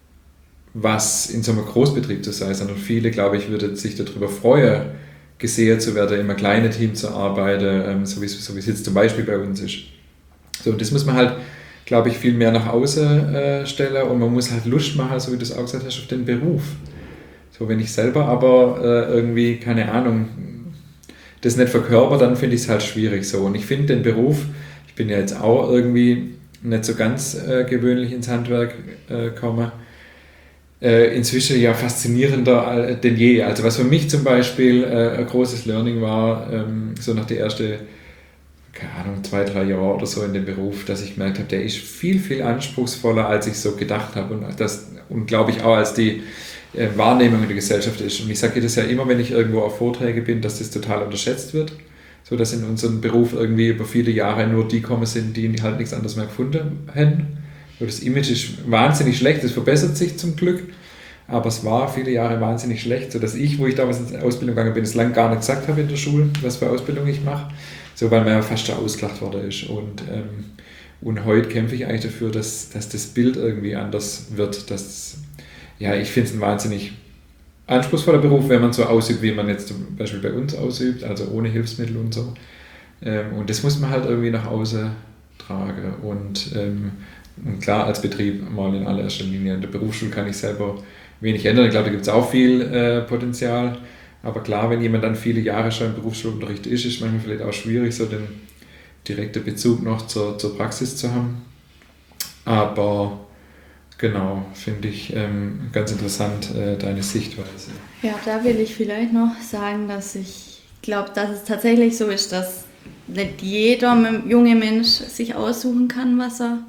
was in so einem Großbetrieb zu sein, sondern viele, glaube ich, würden sich darüber freuen, gesehen zu werden, in einem kleinen Team zu arbeiten, ähm, so, wie, so wie es jetzt zum Beispiel bei uns ist. So, und das muss man halt, glaube ich, viel mehr nach außen äh, stellen und man muss halt Lust machen, so wie du es auch gesagt hast, auf den Beruf. So, wenn ich selber aber äh, irgendwie, keine Ahnung, das nicht verkörper, dann finde ich es halt schwierig so. Und ich finde den Beruf, ich bin ja jetzt auch irgendwie nicht so ganz äh, gewöhnlich ins Handwerk äh, gekommen, äh, inzwischen ja faszinierender denn je. Also was für mich zum Beispiel äh, ein großes Learning war, ähm, so nach der ersten, keine Ahnung, zwei, drei Jahre oder so in dem Beruf, dass ich gemerkt habe, der ist viel, viel anspruchsvoller, als ich so gedacht habe und, das, und glaube ich auch, als die äh, Wahrnehmung in der Gesellschaft ist. Und ich sage das ja immer, wenn ich irgendwo auf Vorträge bin, dass das total unterschätzt wird. So dass in unserem Beruf irgendwie über viele Jahre nur die kommen sind, die halt nichts anderes mehr gefunden haben. So, das Image ist wahnsinnig schlecht, es verbessert sich zum Glück, aber es war viele Jahre wahnsinnig schlecht, sodass ich, wo ich damals in die Ausbildung gegangen bin, es lange gar nicht gesagt habe in der Schule, was für Ausbildung ich mache, so weil man ja fast schon ausgelacht worden ist. Und, ähm, und heute kämpfe ich eigentlich dafür, dass, dass das Bild irgendwie anders wird. Dass, ja, ich finde es ein wahnsinnig anspruchsvoller Beruf, wenn man so ausübt, wie man jetzt zum Beispiel bei uns ausübt, also ohne Hilfsmittel und so. Ähm, und das muss man halt irgendwie nach außen tragen. Und, ähm, und klar, als Betrieb mal in allererster Linie. In der Berufsschule kann ich selber wenig ändern. Ich glaube, da gibt es auch viel äh, Potenzial. Aber klar, wenn jemand dann viele Jahre schon im Berufsschulunterricht ist, ist es manchmal vielleicht auch schwierig, so den direkten Bezug noch zur, zur Praxis zu haben. Aber Genau, finde ich ähm, ganz interessant, äh, deine Sichtweise. Ja, da will ich vielleicht noch sagen, dass ich glaube, dass es tatsächlich so ist, dass nicht jeder junge Mensch sich aussuchen kann, was er,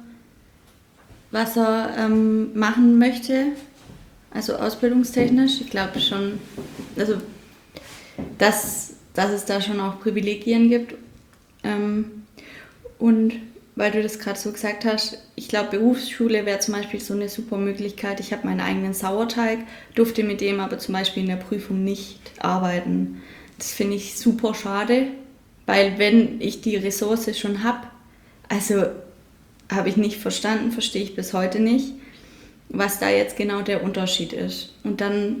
was er ähm, machen möchte, also ausbildungstechnisch. Ich glaube schon, also dass, dass es da schon auch Privilegien gibt. Ähm, und weil du das gerade so gesagt hast, ich glaube, Berufsschule wäre zum Beispiel so eine super Möglichkeit. Ich habe meinen eigenen Sauerteig, durfte mit dem aber zum Beispiel in der Prüfung nicht arbeiten. Das finde ich super schade, weil wenn ich die Ressource schon habe, also habe ich nicht verstanden, verstehe ich bis heute nicht, was da jetzt genau der Unterschied ist. Und dann,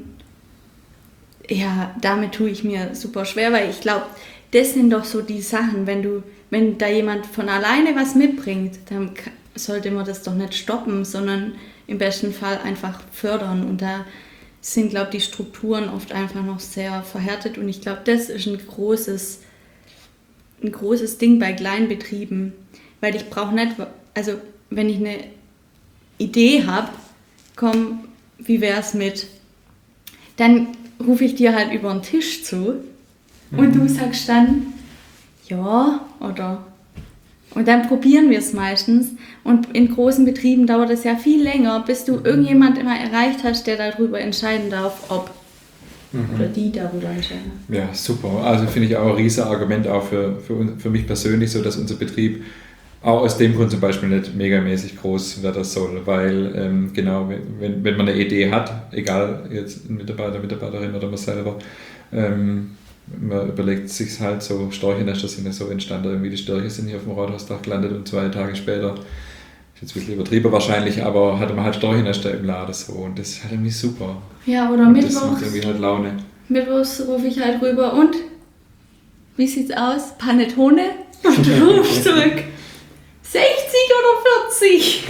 ja, damit tue ich mir super schwer, weil ich glaube, das sind doch so die Sachen, wenn du, wenn da jemand von alleine was mitbringt, dann sollte man das doch nicht stoppen, sondern im besten Fall einfach fördern. Und da sind, glaube ich, die Strukturen oft einfach noch sehr verhärtet. Und ich glaube, das ist ein großes, ein großes Ding bei Kleinbetrieben, weil ich brauche nicht, also wenn ich eine Idee habe, komm, wie wär's mit, dann rufe ich dir halt über den Tisch zu und du sagst dann, ja, oder, und dann probieren wir es meistens. Und in großen Betrieben dauert es ja viel länger, bis du irgendjemand immer erreicht hast, der darüber entscheiden darf, ob mhm. oder die darüber entscheiden. Ja, super. Also finde ich auch ein riesiges Argument auch für, für, für mich persönlich, so dass unser Betrieb auch aus dem Grund zum Beispiel nicht megamäßig groß werden soll, weil ähm, genau, wenn, wenn man eine Idee hat, egal jetzt ein Mitarbeiter, Mitarbeiterin oder man selber, ähm, man überlegt sich halt so, Storchennester sind ja so entstanden, irgendwie die Störche sind hier auf dem Rathausdach gelandet und zwei Tage später, ist jetzt ein bisschen übertrieben wahrscheinlich, aber hatte man halt Storchennester im Laden so und das ist halt irgendwie super. Ja, oder und Mittwochs. Das macht irgendwie halt Laune. Mittwochs rufe ich halt rüber und, wie sieht's aus? Panettone? Und du rufst zurück. sechzig oder vierzig?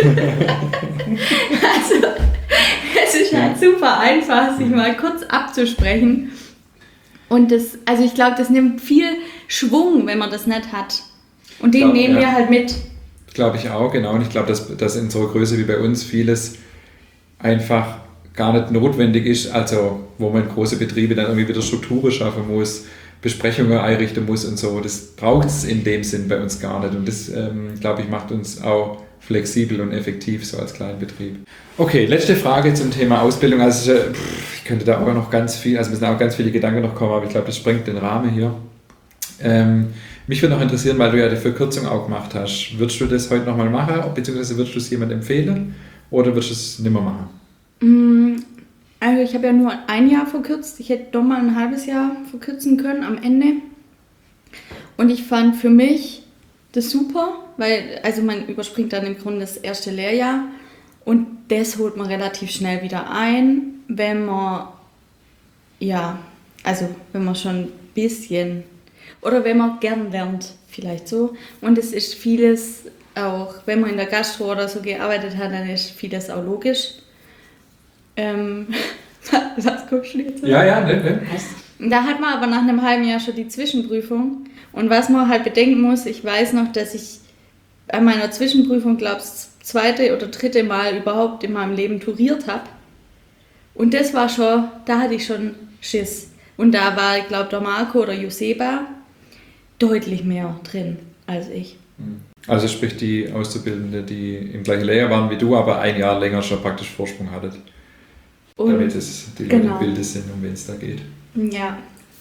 Also, es ist halt super einfach, sich mal kurz abzusprechen. Und das, also ich glaube, das nimmt viel Schwung, wenn man das nicht hat. Und den glaub, nehmen ja. wir halt mit. Glaube ich auch, genau. Und ich glaube, dass, dass in so einer Größe wie bei uns vieles einfach gar nicht notwendig ist. Also, wo man in große Betriebe dann irgendwie wieder Strukturen schaffen muss, Besprechungen einrichten muss und so. Das braucht es in dem Sinn bei uns gar nicht. Und das, ähm, glaube ich, macht uns auch flexibel und effektiv so als Kleinbetrieb. Okay, letzte Frage zum Thema Ausbildung. Also ich könnte da auch noch ganz viel, also mir sind auch ganz viele Gedanken noch kommen, aber ich glaube, das sprengt den Rahmen hier. Ähm, mich würde noch interessieren, weil du ja die Verkürzung auch gemacht hast. Würdest du das heute nochmal machen, beziehungsweise würdest du es jemandem empfehlen oder würdest du es nicht mehr machen? Also ich habe ja nur ein Jahr verkürzt. Ich hätte doch mal ein halbes Jahr verkürzen können am Ende. Und ich fand für mich das super, weil also man überspringt dann im Grunde das erste Lehrjahr und das holt man relativ schnell wieder ein, wenn man ja, also wenn man schon ein bisschen oder wenn man gern lernt, vielleicht so. Und es ist vieles auch, wenn man in der Gastro oder so gearbeitet hat, dann ist vieles auch logisch. Ähm, was guckst du jetzt? Ja, ja, ne, ne. Da hat man aber nach einem halben Jahr schon die Zwischenprüfung. Und was man halt bedenken muss, ich weiß noch, dass ich bei meiner Zwischenprüfung, glaube ich, das zweite oder dritte Mal überhaupt in meinem Leben touriert habe. Und das war schon, da hatte ich schon Schiss. Und da war, ich glaube, der Marco oder Joseba deutlich mehr drin als ich. Also sprich die Auszubildende, die im gleichen Lehrjahr waren wie du, aber ein Jahr länger schon praktisch Vorsprung hattet. Und damit es die Leute genau. im Bilde sind, um wen es da geht. Ja.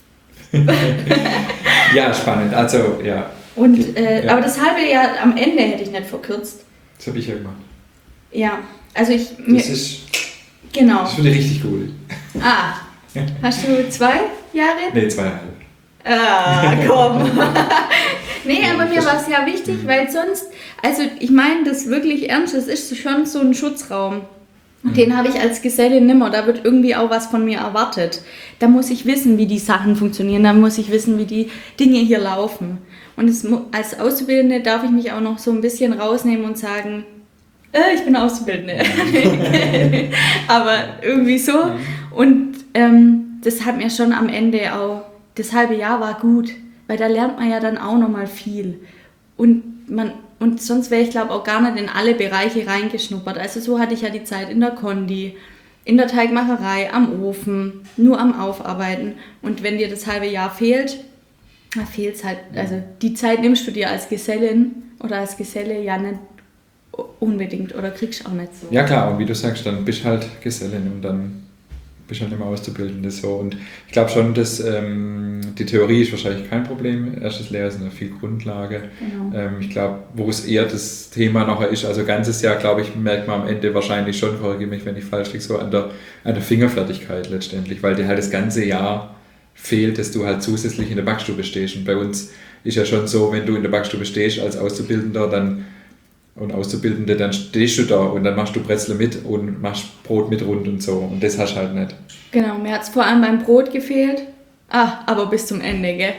Ja, spannend. Also, ja. Und, äh, ja. Aber das halbe Jahr am Ende hätte ich nicht verkürzt. Das habe ich ja gemacht. Ja, also ich... Das mir, ist... Genau. Das finde ich richtig gut. Ah, hast du zwei Jahre? Nee, zweieinhalb. Ah, komm. Nee, aber mir war es ja wichtig, weil sonst... Also ich meine das wirklich ernst, das ist schon so ein Schutzraum. Den habe ich als Gesellin nimmer, da wird irgendwie auch was von mir erwartet. Da muss ich wissen, wie die Sachen funktionieren, da muss ich wissen, wie die Dinge hier laufen. Und es, als Auszubildende darf ich mich auch noch so ein bisschen rausnehmen und sagen, äh, ich bin Auszubildende. Aber irgendwie so. Und ähm, das hat mir schon am Ende auch, das halbe Jahr war gut, weil da lernt man ja dann auch nochmal viel. Und man und sonst wäre ich, glaube auch gar nicht in alle Bereiche reingeschnuppert. Also so hatte ich ja die Zeit in der Kondi, in der Teigmacherei, am Ofen, nur am Aufarbeiten. Und wenn dir das halbe Jahr fehlt, da fehlt es halt, also die Zeit nimmst du dir als Gesellin oder als Geselle ja nicht unbedingt oder kriegst auch nicht so. Ja klar, und wie du sagst, dann bist halt Gesellin und dann bist halt immer Auszubildende so. Und ich glaube schon, dass ähm, die Theorie ist wahrscheinlich kein Problem. Erstes Lehrjahr ist eine viel Grundlage. Genau. Ähm, ich glaube, wo es eher das Thema nachher ist, also ganzes Jahr, glaube ich, merkt man am Ende wahrscheinlich schon, korrigiere mich, wenn ich falsch liege, so an der, an der Fingerfertigkeit letztendlich, weil dir halt das ganze Jahr fehlt, dass du halt zusätzlich in der Backstube stehst. Und bei uns ist ja schon so, wenn du in der Backstube stehst als Auszubildender, dann und Auszubildende, dann stehst du da und dann machst du Brezel mit und machst Brot mit rund und so. Und das hast du halt nicht. Genau, mir hat es vor allem beim Brot gefehlt. Ah, aber bis zum Ende, gell?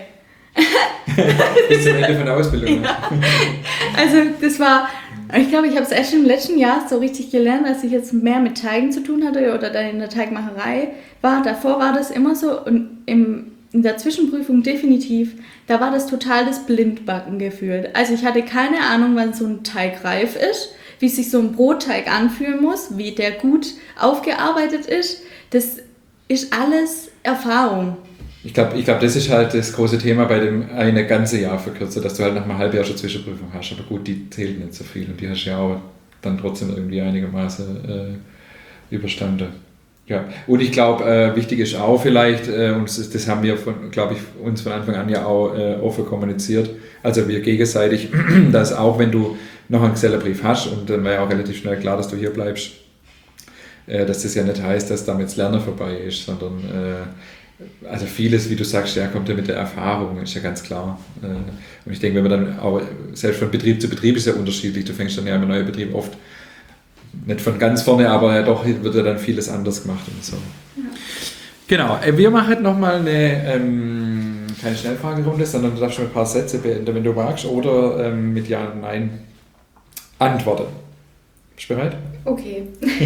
Bis zum Ende von der Ausbildung. Ja. Also das war, ich glaube, ich habe es erst im letzten Jahr so richtig gelernt, als ich jetzt mehr mit Teigen zu tun hatte oder dann in der Teigmacherei war. Davor war das immer so und im in der Zwischenprüfung definitiv, da war das total das Blindbacken gefühlt. Also ich hatte keine Ahnung, wann so ein Teig reif ist, wie sich so ein Brotteig anfühlen muss, wie der gut aufgearbeitet ist. Das ist alles Erfahrung. Ich glaube, ich glaub, das ist halt das große Thema bei dem eine ganze Jahr verkürzt, dass du halt nach einem halben Jahr schon Zwischenprüfung hast. Aber gut, die zählt nicht so viel und die hast du ja auch dann trotzdem irgendwie einigermaßen äh, überstanden. Ja, und ich glaube, äh, wichtig ist auch vielleicht, äh, und das, das haben wir, glaube ich, uns von Anfang an ja auch äh, offen kommuniziert, also wir gegenseitig, dass auch wenn du noch einen Gesellebrief hast, und dann war ja auch relativ schnell klar, dass du hier bleibst, äh, dass das ja nicht heißt, dass damit das Lernen vorbei ist, sondern äh, also vieles, wie du sagst, ja, kommt ja mit der Erfahrung, ist ja ganz klar. Äh, und ich denke, wenn man dann auch, selbst von Betrieb zu Betrieb ist ja unterschiedlich, du fängst dann ja im neuen Betrieb oft nicht von ganz vorne, aber ja, doch wird ja dann vieles anders gemacht und so. Ja. Genau, wir machen nochmal eine, ähm, keine Schnellfragerunde, sondern du darfst schon ein paar Sätze beenden, wenn du magst, oder ähm, mit Ja und Nein antworten. Bist du bereit? Okay.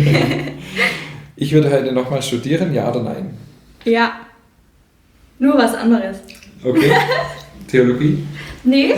Ich würde heute nochmal studieren, Ja oder Nein? Ja. Nur was anderes. Okay. Theologie? Nee.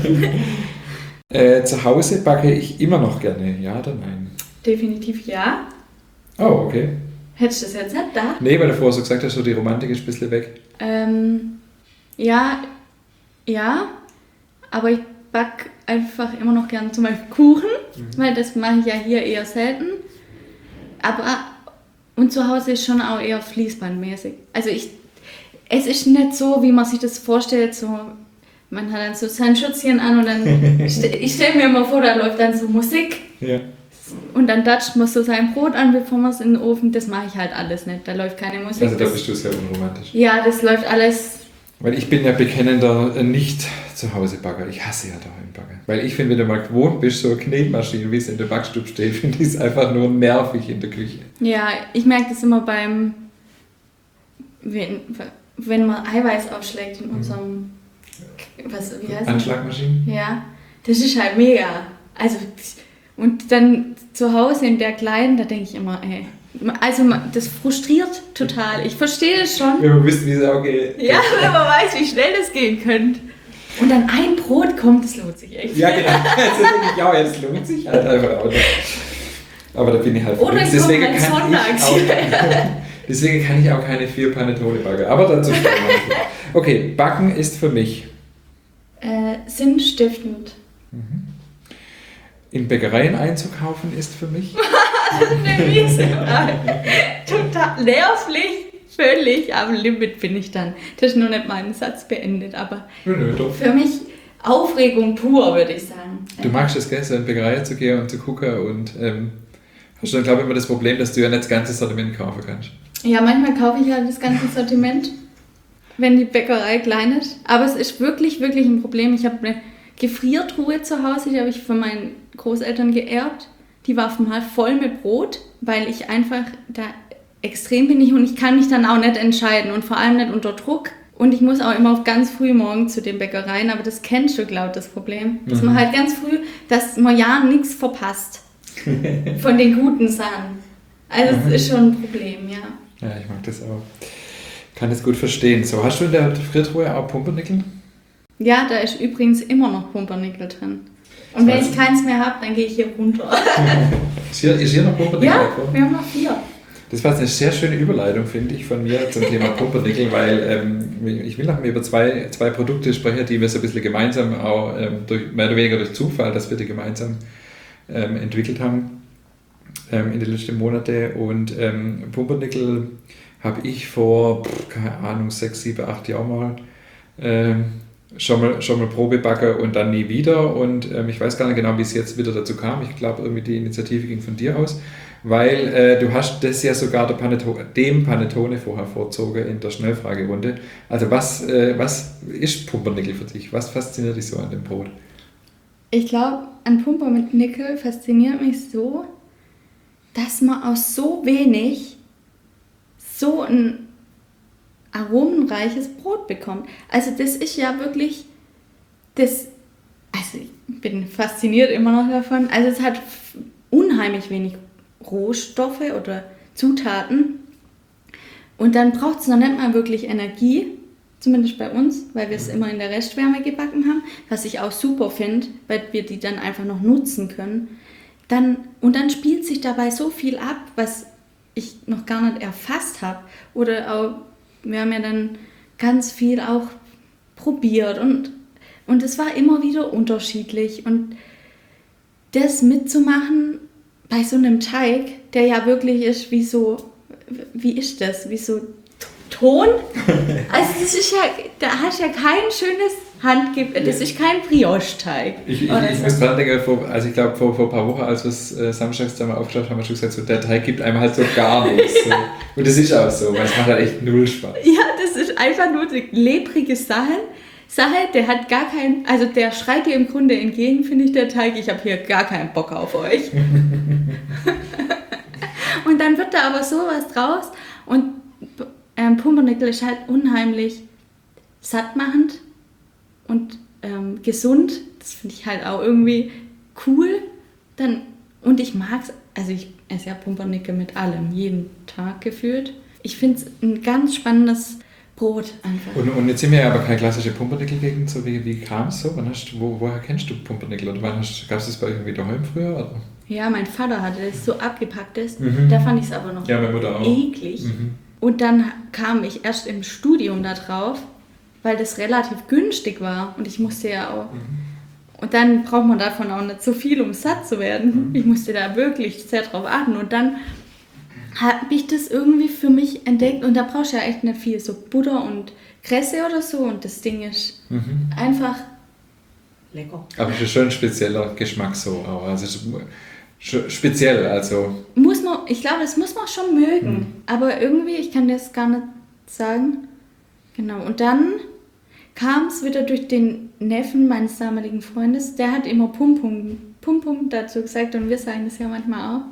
äh, zu Hause backe ich immer noch gerne, Ja oder Nein? Definitiv ja. Oh, okay. Hättest du das jetzt nicht da? Nee, weil du vorher so gesagt hast, so die Romantik ist ein bisschen weg. Ähm, ja, ja, aber ich backe einfach immer noch gerne zum Beispiel Kuchen, mhm. weil das mache ich ja hier eher selten. Aber, und zu Hause ist schon auch eher fließbandmäßig. Also ich, es ist nicht so, wie man sich das vorstellt, so, man hat dann so sein Schürzchen an und dann, ich stelle mir immer vor, da läuft dann so Musik. Ja. Und dann datscht man so sein Brot an, bevor man es in den Ofen, das mache ich halt alles nicht, da läuft keine Musik. Also da bist du sehr unromantisch. Ja, das läuft alles. Weil ich bin ja bekennender Nicht-Zu-Hause-Bagger, ich hasse ja daheim Bagger. Weil ich finde, wenn du mal gewohnt bist, so eine Knetmaschine, wie es in der Backstube steht, finde ich es einfach nur nervig in der Küche. Ja, ich merke das immer beim, wenn, wenn man Eiweiß aufschlägt in unserem, was, wie heißt das? Anschlagmaschinen? Ja, das ist halt mega. Also, und dann zu Hause in der Kleinen, da denke ich immer, ey, also das frustriert total. Ich verstehe das schon. Wenn man wisst, wie es auch geht. Ja, wenn man weiß, wie schnell das gehen könnte. Und dann ein Brot kommt, das lohnt sich echt. Ja, genau. Das denke ich auch, ja, das lohnt sich halt einfach auch. Aber da bin ich halt... Oder es deswegen kommt halt sonntags. Auch, deswegen kann ich auch keine vier Panettone backen. Aber dazu später. Okay, Backen ist für mich... Äh, sinnstiftend. Mhm. In Bäckereien einzukaufen ist für mich... Eine miese Frage. Total nervlich. Völlig am Limit bin ich dann. Das ist noch nicht meinen Satz beendet, aber nö, nö, doch. Für mich Aufregung pur, würde ich sagen. Du magst es, gell, so in die Bäckerei zu gehen und zu gucken und ähm, hast dann, glaube ich, immer das Problem, dass du ja nicht das ganze Sortiment kaufen kannst. Ja, manchmal kaufe ich halt das ganze Sortiment, wenn die Bäckerei klein ist. Aber es ist wirklich, wirklich ein Problem. Ich habe eine Gefriertruhe zu Hause, die habe ich von meinen Großeltern geerbt. Die war mal voll mit Brot, weil ich einfach da extrem bin und ich kann mich dann auch nicht entscheiden und vor allem nicht unter Druck. Und ich muss auch immer auf ganz früh morgen zu den Bäckereien, aber das kennst du, glaube ich, das Problem. Dass mhm. man halt ganz früh, dass man ja nichts verpasst von den guten Sachen. Also das mhm. ist schon ein Problem, ja. Ja, ich mag das auch. Kann das gut verstehen. So, hast du in der Gefriertruhe auch Pumpernickel? Ja, da ist übrigens immer noch Pumpernickel drin. Und wenn ich keins mehr habe, dann gehe ich hier runter. Ist hier, ist hier noch Pumpernickel? Ja, wir haben noch vier. Das war eine sehr schöne Überleitung, finde ich, von mir zum Thema Pumpernickel, weil ähm, ich will noch mal über zwei, zwei Produkte sprechen, die wir so ein bisschen gemeinsam, auch ähm, durch, mehr oder weniger durch Zufall, dass wir die gemeinsam ähm, entwickelt haben ähm, in den letzten Monaten. Und ähm, Pumpernickel habe ich vor, pff, keine Ahnung, sechs, sieben, acht Jahren mal, ähm, schon mal schon mal Probe backen und dann nie wieder. Und ähm, ich weiß gar nicht genau, wie es jetzt wieder dazu kam. Ich glaube, irgendwie die Initiative ging von dir aus. Weil äh, du hast das ja sogar der Panettone, dem Panettone vorher vorzogen in der Schnellfragerunde. Also was, äh, was ist Pumpernickel für dich? Was fasziniert dich so an dem Brot? Ich glaube, an Pumpernickel fasziniert mich so, dass man aus so wenig so ein aromenreiches Brot bekommt. Also das ist ja wirklich, das, also ich bin fasziniert immer noch davon. Also es hat unheimlich wenig Rohstoffe oder Zutaten und dann braucht es noch nicht mal wirklich Energie, zumindest bei uns, weil wir es immer in der Restwärme gebacken haben, was ich auch super finde, weil wir die dann einfach noch nutzen können. Dann, und dann spielt sich dabei so viel ab, was ich noch gar nicht erfasst habe. Oder auch, wir haben ja dann ganz viel auch probiert und, und es war immer wieder unterschiedlich und das mitzumachen bei so einem Teig, der ja wirklich ist wie so, wie ist das, wie so Ton? Also das ist ja, da hast du ja kein schönes Handgepäck, das ist kein Brioche-Teig. Ich, ich, ich muss dran denken, vor, also ich glaube vor, vor ein paar Wochen, als wir es äh, samstags da mal aufgeschaut haben, haben wir schon gesagt, so, der Teig gibt einem halt so gar nichts. So. Und das ist auch so, weil es macht halt echt null Spaß. Ja, das ist einfach nur eine lebrige Sache. Sache, der hat gar keinen, also der schreit dir im Grunde entgegen, finde ich, der Teig, ich habe hier gar keinen Bock auf euch. Und dann wird da aber sowas draus und ähm, Pumpernickel ist halt unheimlich sattmachend und ähm, gesund. Das finde ich halt auch irgendwie cool. Dann, und ich mag es, also ich esse ja Pumpernickel mit allem, jeden Tag gefühlt. Ich finde es ein ganz spannendes Brot einfach. Und, und jetzt sind wir ja aber keine klassische Pumpernickel-Gegend, so wie, wie kam es so? Wann hast, wo, woher kennst du Pumpernickel? Oder wann gab es das bei irgendwie daheim früher? Oder? Ja, mein Vater hatte das so abgepacktes. Mhm. Da fand ich es aber noch ja, meine Mutter auch. eklig. Mhm. Und dann kam ich erst im Studium da drauf, weil das relativ günstig war. Und ich musste ja auch... Mhm. Und dann braucht man davon auch nicht so viel, um satt zu werden. Mhm. Ich musste da wirklich sehr drauf achten. Und dann habe ich das irgendwie für mich entdeckt und da brauchst du ja echt nicht viel, so Butter und Kresse oder so und das Ding ist mhm. einfach lecker. Aber es ist schon ein spezieller Geschmack so, auch. Also es ist speziell, also... Muss man, ich glaube, das muss man schon mögen, mhm. aber irgendwie, ich kann das gar nicht sagen. Genau, und dann kam es wieder durch den Neffen meines damaligen Freundes, der hat immer Pum Pum, Pum Pum dazu gesagt und wir sagen das ja manchmal auch.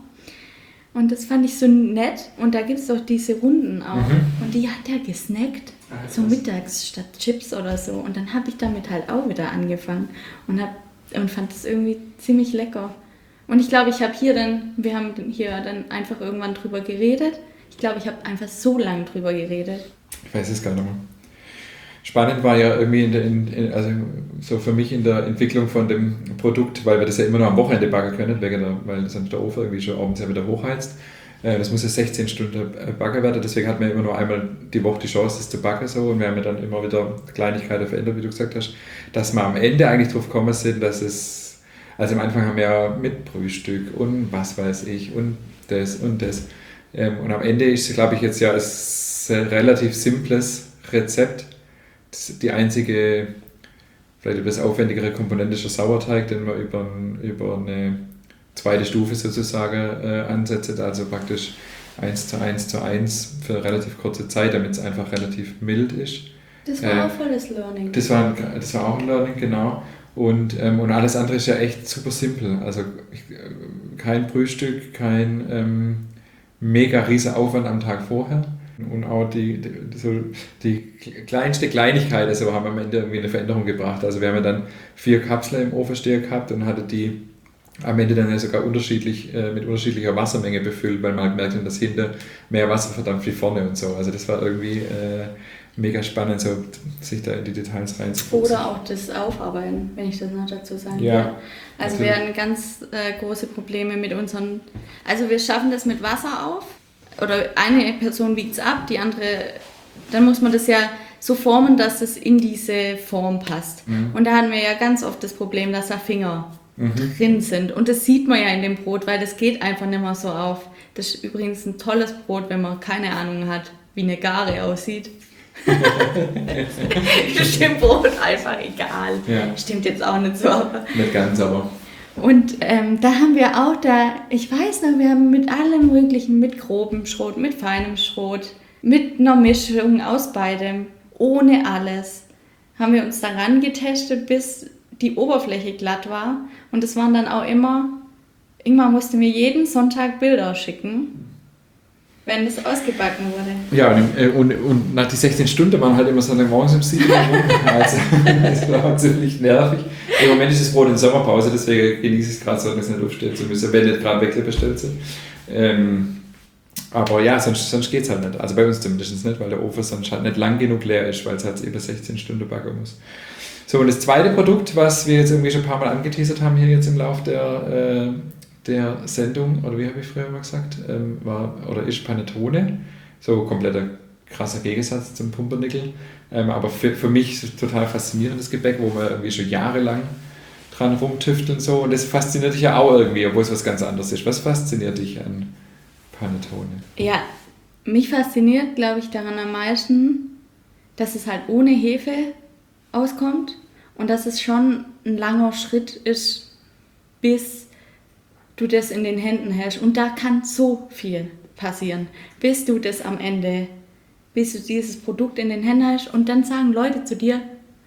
Und das fand ich so nett. Und da gibt es doch diese Runden auch. Mhm. Und die hat er gesnackt. Ach, so mittags statt Chips oder so. Und dann habe ich damit halt auch wieder angefangen. Und, hab, und fand das irgendwie ziemlich lecker. Und ich glaube, ich habe hier dann, wir haben hier dann einfach irgendwann drüber geredet. Ich glaube, ich habe einfach so lange drüber geredet. Ich weiß es gar nicht mehr. Spannend war ja irgendwie in der, in, in, also so für mich in der Entwicklung von dem Produkt, weil wir das ja immer nur am Wochenende backen können, wegen der, weil sonst der Ofen irgendwie schon abends ja wieder hochheizt. Das muss ja sechzehn Stunden backen werden, deswegen hat man immer nur einmal die Woche die Chance, das zu backen. So. Und wir haben ja dann immer wieder Kleinigkeiten verändert, wie du gesagt hast, dass wir am Ende eigentlich drauf gekommen sind, dass es, also am Anfang haben wir ja mit Frühstück und was weiß ich und das und das. Und am Ende ist, glaube ich, jetzt ja ein relativ simples Rezept. Die einzige, vielleicht etwas aufwendigere Komponente ist der Sauerteig, den man über, über eine zweite Stufe sozusagen äh, ansetzt, also praktisch eins zu eins zu eins für relativ kurze Zeit, damit es einfach relativ mild ist. Das war äh, auch volles Learning. Das war, das war auch ein Learning, genau. Und, ähm, und alles andere ist ja echt super simpel. Also ich, kein Frühstück, kein ähm, mega riesen Aufwand am Tag vorher. Und auch die, die, so die kleinste Kleinigkeit, also haben am Ende irgendwie eine Veränderung gebracht. Also wir haben ja dann vier Kapseln im Ofen stehen gehabt und hatte die am Ende dann ja sogar unterschiedlich, äh, mit unterschiedlicher Wassermenge befüllt, weil man halt merkt, dass hinten mehr Wasser verdammt wie vorne und so. Also das war irgendwie, äh, mega spannend, so, sich da in die Details reinzufuchsen. Oder auch das Aufarbeiten, wenn ich das noch dazu sagen Ja, will. Also natürlich. wir hatten ganz äh, große Probleme mit unseren, also wir schaffen das mit Wasser auf, oder eine Person wiegt es ab, die andere, dann muss man das ja so formen, dass es in diese Form passt. Mhm. Und da hatten wir ja ganz oft das Problem, dass da Finger Mhm. drin sind. Und das sieht man ja in dem Brot, weil das geht einfach nicht mehr so auf. Das ist übrigens ein tolles Brot, wenn man keine Ahnung hat, wie eine Gare aussieht. Ist dem Brot einfach egal. Ja. Stimmt jetzt auch nicht so, aber... Nicht ganz, aber... Und ähm, da haben wir auch da, ich weiß noch, wir haben mit allem möglichen, mit grobem Schrot, mit feinem Schrot, mit einer Mischung aus beidem, ohne alles, haben wir uns daran getestet, bis die Oberfläche glatt war. Und es waren dann auch immer, Ingmar musste mir jeden Sonntag Bilder schicken, wenn das ausgebacken wurde. Ja, und, im- und, und nach die sechzehn Stunden waren halt immer so lange morgens um sieben Uhr. Also, das war ziemlich nervig. Im Moment ist das Brot in Sommerpause, deswegen genieße ich es gerade so, dass es nicht aufstehen zu müssen, wenn nicht gerade Weckle bestellt sind. Ähm, aber ja, sonst, sonst geht es halt nicht. Also bei uns zumindest nicht, weil der Ofen sonst halt nicht lang genug leer ist, weil es halt über sechzehn Stunden backen muss. So, und das zweite Produkt, was wir jetzt irgendwie schon ein paar Mal angeteasert haben hier jetzt im Lauf der, äh, der Sendung, oder wie habe ich früher mal gesagt, ähm, war oder ist Panettone. So kompletter krasser Gegensatz zum Pumpernickel. Ähm, aber für, für mich ist es total faszinierendes Gebäck, wo man irgendwie schon jahrelang dran rumtüftelt und so. Und das fasziniert dich ja auch irgendwie, obwohl es was ganz anderes ist. Was fasziniert dich an Panettone? Ja, mich fasziniert, glaube ich, daran am meisten, dass es halt ohne Hefe auskommt und dass es schon ein langer Schritt ist, bis du das in den Händen hältst. Und da kann so viel passieren, bis du das am Ende, bis du dieses Produkt in den Händen hast und dann sagen Leute zu dir,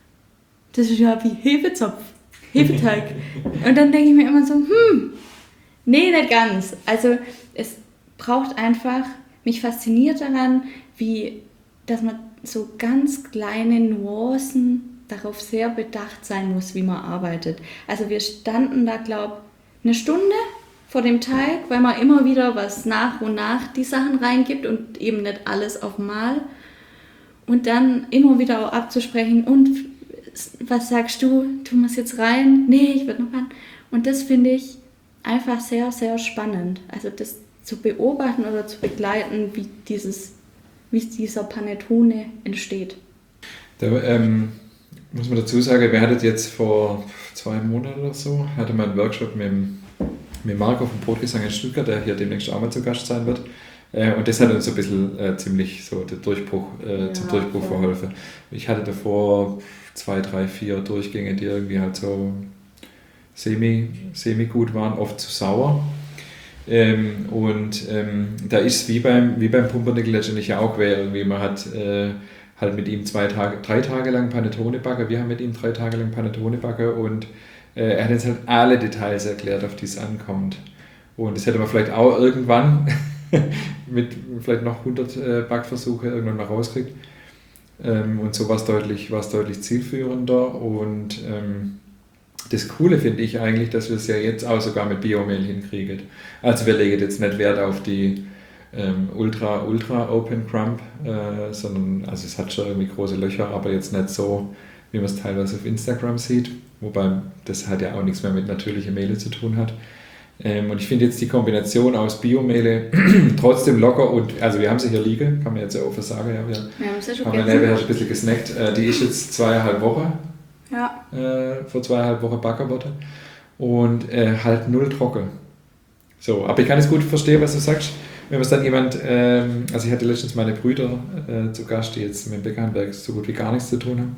das ist ja wie Hefezopf, Hefeteig. Und dann denke ich mir immer so, hm, nee, nicht ganz. Also es braucht einfach, mich fasziniert daran, wie, dass man so ganz kleine Nuancen darauf sehr bedacht sein muss, wie man arbeitet. Also wir standen da, glaube ich, eine Stunde vor dem Teig, weil man immer wieder was nach und nach die Sachen reingibt und eben nicht alles auf Mal. Und dann immer wieder auch abzusprechen, und was sagst du, tun wir es jetzt rein? Nee, ich würde noch ran. Und das finde ich einfach sehr, sehr spannend. Also das zu beobachten oder zu begleiten, wie, dieses, wie dieser Panettone entsteht. Da ähm, muss man dazu sagen, wir hatten jetzt vor zwei Monaten oder so, hatte mal einen Workshop mit, dem- mit Marco vom Brotgesang in Stuttgart, der hier demnächst auch mal zu Gast sein wird. Äh, und das hat uns so ein bisschen äh, ziemlich so den Durchbruch, äh, Ja, zum Durchbruch voll. verholfen. Ich hatte davor zwei, drei, vier Durchgänge, die irgendwie halt so semi, semi gut waren, oft zu sauer. Ähm, und ähm, da ist es wie beim, wie beim Pumpernickel letztendlich ja auch, weil irgendwie man hat äh, halt mit ihm zwei Tage, drei Tage lang Panettone backen, wir haben mit ihm drei Tage lang Panettone backen und äh, er hat jetzt halt alle Details erklärt, auf die es ankommt. Und das hätte man vielleicht auch irgendwann mit vielleicht noch hundert äh, Backversuche irgendwann mal rauskriegt. Ähm, und so war es deutlich, war es deutlich zielführender. Und ähm, das Coole finde ich eigentlich, dass wir es ja jetzt auch sogar mit Biomehl hinkriegen. Also wir legen jetzt nicht Wert auf die ähm, Ultra, Ultra Open Crumb, äh, sondern also es hat schon irgendwie große Löcher, aber jetzt nicht so, wie man es teilweise auf Instagram sieht. Wobei das halt ja auch nichts mehr mit natürlichen Mehle zu tun hat. Ähm, und ich finde jetzt die Kombination aus Biomehle trotzdem locker und, also wir haben sie hier liegen, kann man jetzt ja auch sagen, ja, wir Wir haben es ja schon haben wir gegessen. ein bisschen gesnackt. Äh, die ist jetzt zweieinhalb Wochen, Ja. äh, vor zweieinhalb Wochen backen worden und äh, halt null trocken. So, aber ich kann es gut verstehen, was du sagst. Wenn es dann jemand, ähm, also ich hatte letztens meine Brüder äh, zu Gast, die jetzt mit dem Bäckerhandwerk so gut wie gar nichts zu tun haben.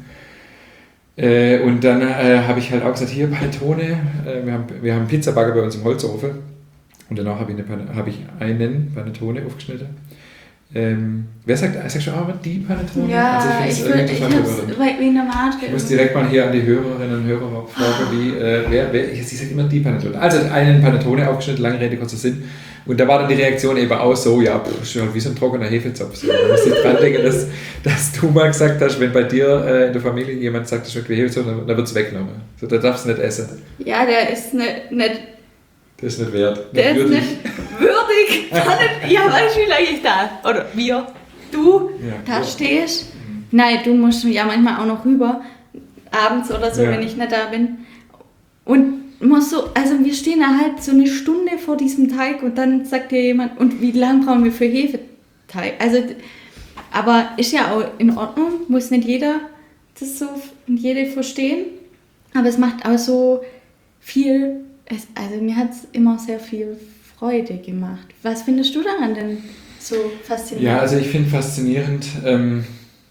Äh, und dann äh, habe ich halt auch gesagt, hier Panettone, äh, wir haben, wir haben Pizzabagger bei uns im Holzofen und danach habe ich, eine Pan- habe ich einen Panettone aufgeschnitten. Ähm, wer sagt, sagst du auch mal die Panettone? Ja, Also ich, ich würd, finde es ich irgendwie hab's total verwirrend. bei- wie eine Marke. Ich muss direkt mal hier an die Hörerinnen und Hörer fragen, wie, äh, wer, wer, ich sage immer die Panettone. Also einen Panettone aufgeschnitten, lange Rede, kurzer Sinn. Und da war dann die Reaktion eben auch so, ja, pff, ist halt wie so ein trockener Hefezopf. So, da muss ich dran denken, dass, dass du mal gesagt hast, wenn bei dir äh, in der Familie jemand sagt, das schmeckt wie Hefezopf, dann, dann wird es weggenommen. So, da darfst du nicht essen. Ja, der ist nicht, nicht, Das ist nicht wert. der ist würdig. nicht würdig. Kann nicht, ja, weißt du, wie lange ich da, oder wir, du, Ja, da ja. stehst Nein, du musst ja manchmal auch noch rüber, abends oder so, Ja. wenn ich nicht da bin. Und muss so, also wir stehen da halt so eine Stunde vor diesem Teig und dann sagt dir jemand, und wie lange brauchen wir für Hefeteig? Also, aber ist ja auch in Ordnung, muss nicht jeder das so und jede verstehen. Aber es macht auch so viel, es, also mir hat es immer sehr viel Freude gemacht. Was findest du daran denn so faszinierend? Ja, also ich finde faszinierend, ähm,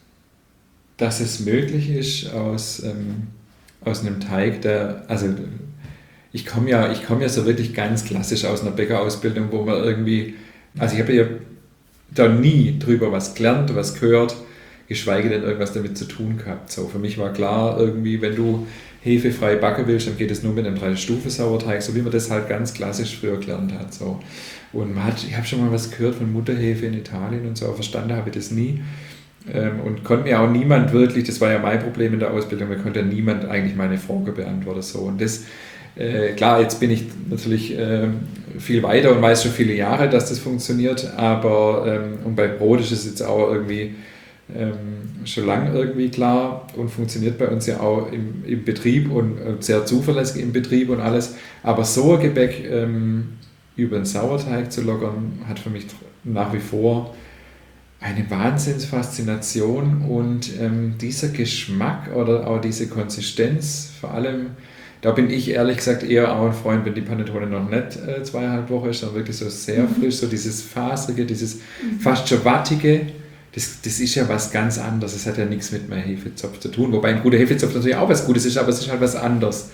dass es möglich ist, aus, ähm, aus einem Teig, der, also ich komme ja, ich komme ja so wirklich ganz klassisch aus einer Bäckerausbildung, wo man irgendwie, also ich habe ja da nie drüber was gelernt, was gehört, geschweige denn irgendwas damit zu tun gehabt. So, für mich war klar, irgendwie, wenn du hefefrei backen willst, dann geht es nur mit einem Drei-Stufen-Sauerteig, so wie man das halt ganz klassisch früher gelernt hat. So. Und man hat, ich habe schon mal was gehört von Mutterhefe in Italien und so, aber verstanden habe ich das nie. Ähm, und konnte mir auch niemand wirklich, das war ja mein Problem in der Ausbildung, mir konnte ja niemand eigentlich meine Frage beantworten. So. Und das, äh, klar, jetzt bin ich natürlich äh, viel weiter und weiß schon viele Jahre, dass das funktioniert, aber ähm, und bei Brot ist es jetzt auch irgendwie ähm, schon lange irgendwie klar und funktioniert bei uns ja auch im, im Betrieb und äh, sehr zuverlässig im Betrieb und alles. Aber so ein Gebäck ähm, über den Sauerteig zu lockern, hat für mich nach wie vor eine Wahnsinnsfaszination und ähm, dieser Geschmack oder auch diese Konsistenz, vor allem, da bin ich ehrlich gesagt eher auch ein Freund, wenn die Panettone noch nicht äh, zweieinhalb Wochen ist, sondern wirklich so sehr Mhm. frisch, so dieses faserige, dieses fast schon wattige, das, das ist ja was ganz anderes, es hat ja nichts mit mehr Hefezopf zu tun, wobei ein guter Hefezopf natürlich auch was Gutes ist, aber es ist halt was anderes.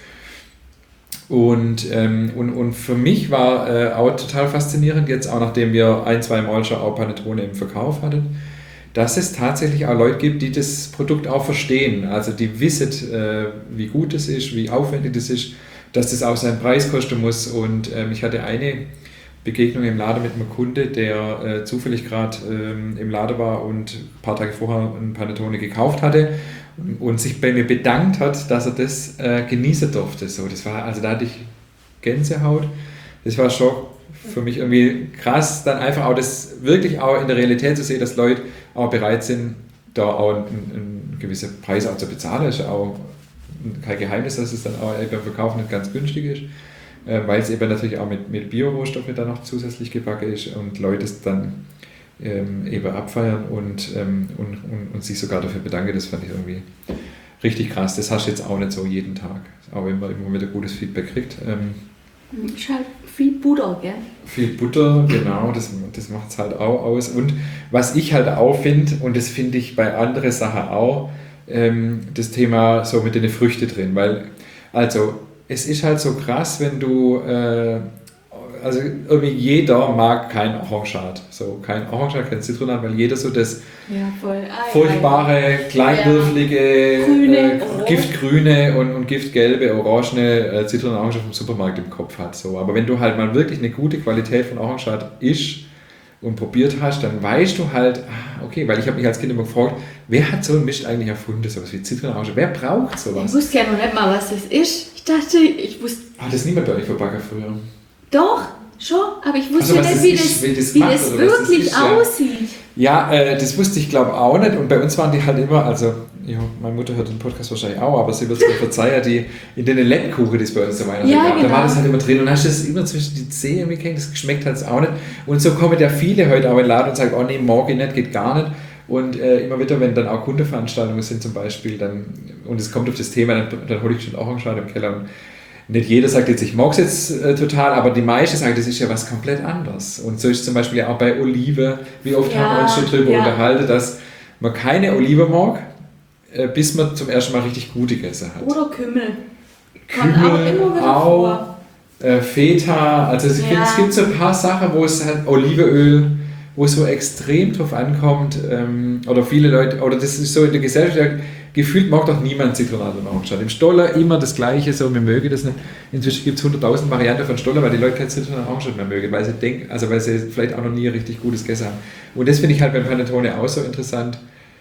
Und, ähm, und, und für mich war äh, auch total faszinierend, jetzt auch nachdem wir ein, zwei Mal schon auch Panettone im Verkauf hatten, dass es tatsächlich auch Leute gibt, die das Produkt auch verstehen. Also die wissen, äh, wie gut es ist, wie aufwendig das ist, dass das auch seinen Preis kosten muss. Und ähm, ich hatte eine Begegnung im Laden mit einem Kunde, der äh, zufällig gerade ähm, im Laden war und ein paar Tage vorher ein Panettone gekauft hatte und, und sich bei mir bedankt hat, dass er das äh, genießen durfte. So, das war, also da hatte ich Gänsehaut. Das war schon für mich irgendwie krass, dann einfach auch das wirklich auch in der Realität zu sehen, dass Leute auch bereit sind, da auch einen, einen gewissen Preis auch zu bezahlen. Das ist auch kein Geheimnis, dass es dann auch beim Verkauf nicht ganz günstig ist, weil es eben natürlich auch mit, mit Bio-Rohstoffen dann noch zusätzlich gebacken ist und Leute es dann ähm, eben abfeiern und, ähm, und, und, und sich sogar dafür bedanken. Das fand ich irgendwie richtig krass. Das hast du jetzt auch nicht so jeden Tag, auch wenn man immer wieder gutes Feedback kriegt. Ähm, Ist halt viel Butter, gell? Viel Butter, genau, das, das macht es halt auch aus. Und was ich halt auch finde, und das finde ich bei anderen Sachen auch, ähm, das Thema so mit den Früchten drin. Weil, also, es ist halt so krass, wenn du, äh, also irgendwie jeder mag kein Orangenat. So, kein Orangenat, kein Zitronat, weil jeder so das Ja, voll. Ah, furchtbare, kleinwürfelige, Grüne, äh, Orange. giftgrüne und, und giftgelbe, orangene äh, Zitronen-Orange vom Supermarkt im Kopf hat. So. Aber wenn du halt mal wirklich eine gute Qualität von Orangenat isst und probiert hast, dann weißt du halt, ah, okay, weil ich habe mich als Kind immer gefragt, wer hat so ein Mist eigentlich erfunden, sowas wie Zitronen-Orange? Wer braucht Ich sowas? wusste ja noch nicht mal, was das ist. Ich dachte, ich wusste. Hat das niemand bei euch verbacken früher? Doch, schon, aber ich wusste Also, was nicht, das wie ist, das, wie das wie macht das oder was das wirklich ist, ja. aussieht. Ja, äh, das wusste ich glaube auch nicht und bei uns waren die halt immer, also ja, meine Mutter hört den Podcast wahrscheinlich auch, aber sie wird es mir verzeihen, die in den Lebkuchen, die es bei uns zu Weihnachten Ja, gab, genau. da war das halt immer drin und hast das immer zwischen die Zähne irgendwie gehängt, das schmeckt halt auch nicht und so kommen ja viele heute auch in den Laden und sagen, oh nee, morgen nicht, geht gar nicht und äh, immer wieder, wenn dann auch Kundeveranstaltungen sind zum Beispiel, dann und es kommt auf das Thema, dann, dann hole ich schon Orangenschale im Keller und nicht jeder sagt jetzt, ich mag es jetzt äh, total, aber die meisten sagen, das ist ja was komplett anderes. Und so ist es zum Beispiel auch bei Olive. Wie oft Ja, haben wir uns schon drüber ja. unterhalten, dass man keine Olive mag, äh, bis man zum ersten Mal richtig gute gegessen hat. Oder Kümmel. Kommt auch immer Kümmel, wieder auch, vor. äh, Feta, also ich Ja. finde, es gibt so ein paar Sachen, wo es halt Olivenöl, wo es so extrem drauf ankommt, ähm, oder viele Leute, oder das ist so in der Gesellschaft, gefühlt mag doch niemand Zitronat und Orangenschale. Im Stoller immer das Gleiche, so, wir mögen das nicht. Inzwischen gibt es hunderttausend Varianten von Stoller, weil die Leute kein Zitronat und Orangenschale mehr mögen, weil sie denken, also weil sie vielleicht auch noch nie richtig gutes gegessen haben. Und das finde ich halt beim Panettone auch so interessant,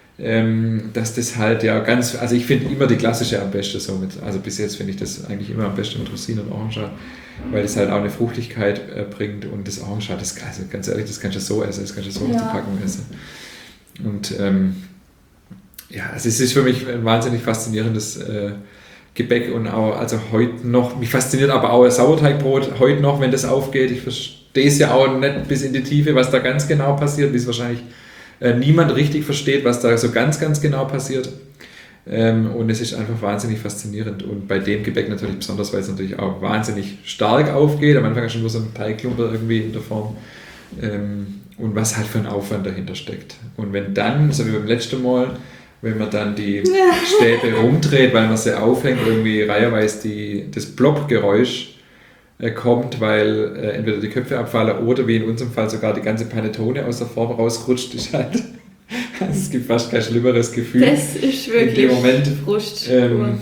ähm, dass das halt ja ganz, also ich finde immer die klassische am besten so mit, also bis jetzt finde ich das eigentlich immer am besten mit Rosinen und Orangenschale, weil es halt auch eine Fruchtigkeit äh, bringt und das Orangenschale, das, also ganz ehrlich, das kannst du so essen, das kannst du so auf Ja. die Packung essen. Und ähm, ja, also es ist für mich ein wahnsinnig faszinierendes äh, Gebäck und auch, also heute noch, mich fasziniert aber auch ein Sauerteigbrot, heute noch, wenn das aufgeht. Ich verstehe es ja auch nicht bis in die Tiefe, was da ganz genau passiert, wie es wahrscheinlich äh, niemand richtig versteht, was da so ganz, ganz genau passiert. Ähm, und es ist einfach wahnsinnig faszinierend. Und bei dem Gebäck natürlich besonders, weil es natürlich auch wahnsinnig stark aufgeht. Am Anfang ist schon nur so ein Teigklumper irgendwie in der Form. Ähm, und was halt für ein Aufwand dahinter steckt. Und wenn dann, so wie beim letzten Mal, wenn man dann die Stäbe rumdreht, weil man sie aufhängt, irgendwie reihenweise die, das Plop-Geräusch äh, kommt, weil äh, entweder die Köpfe abfallen oder wie in unserem Fall sogar die ganze Panettone aus der Form rausrutscht, ist halt, also es gibt fast kein schlimmeres Gefühl. Das ist wirklich in dem Moment. Frust. Ähm,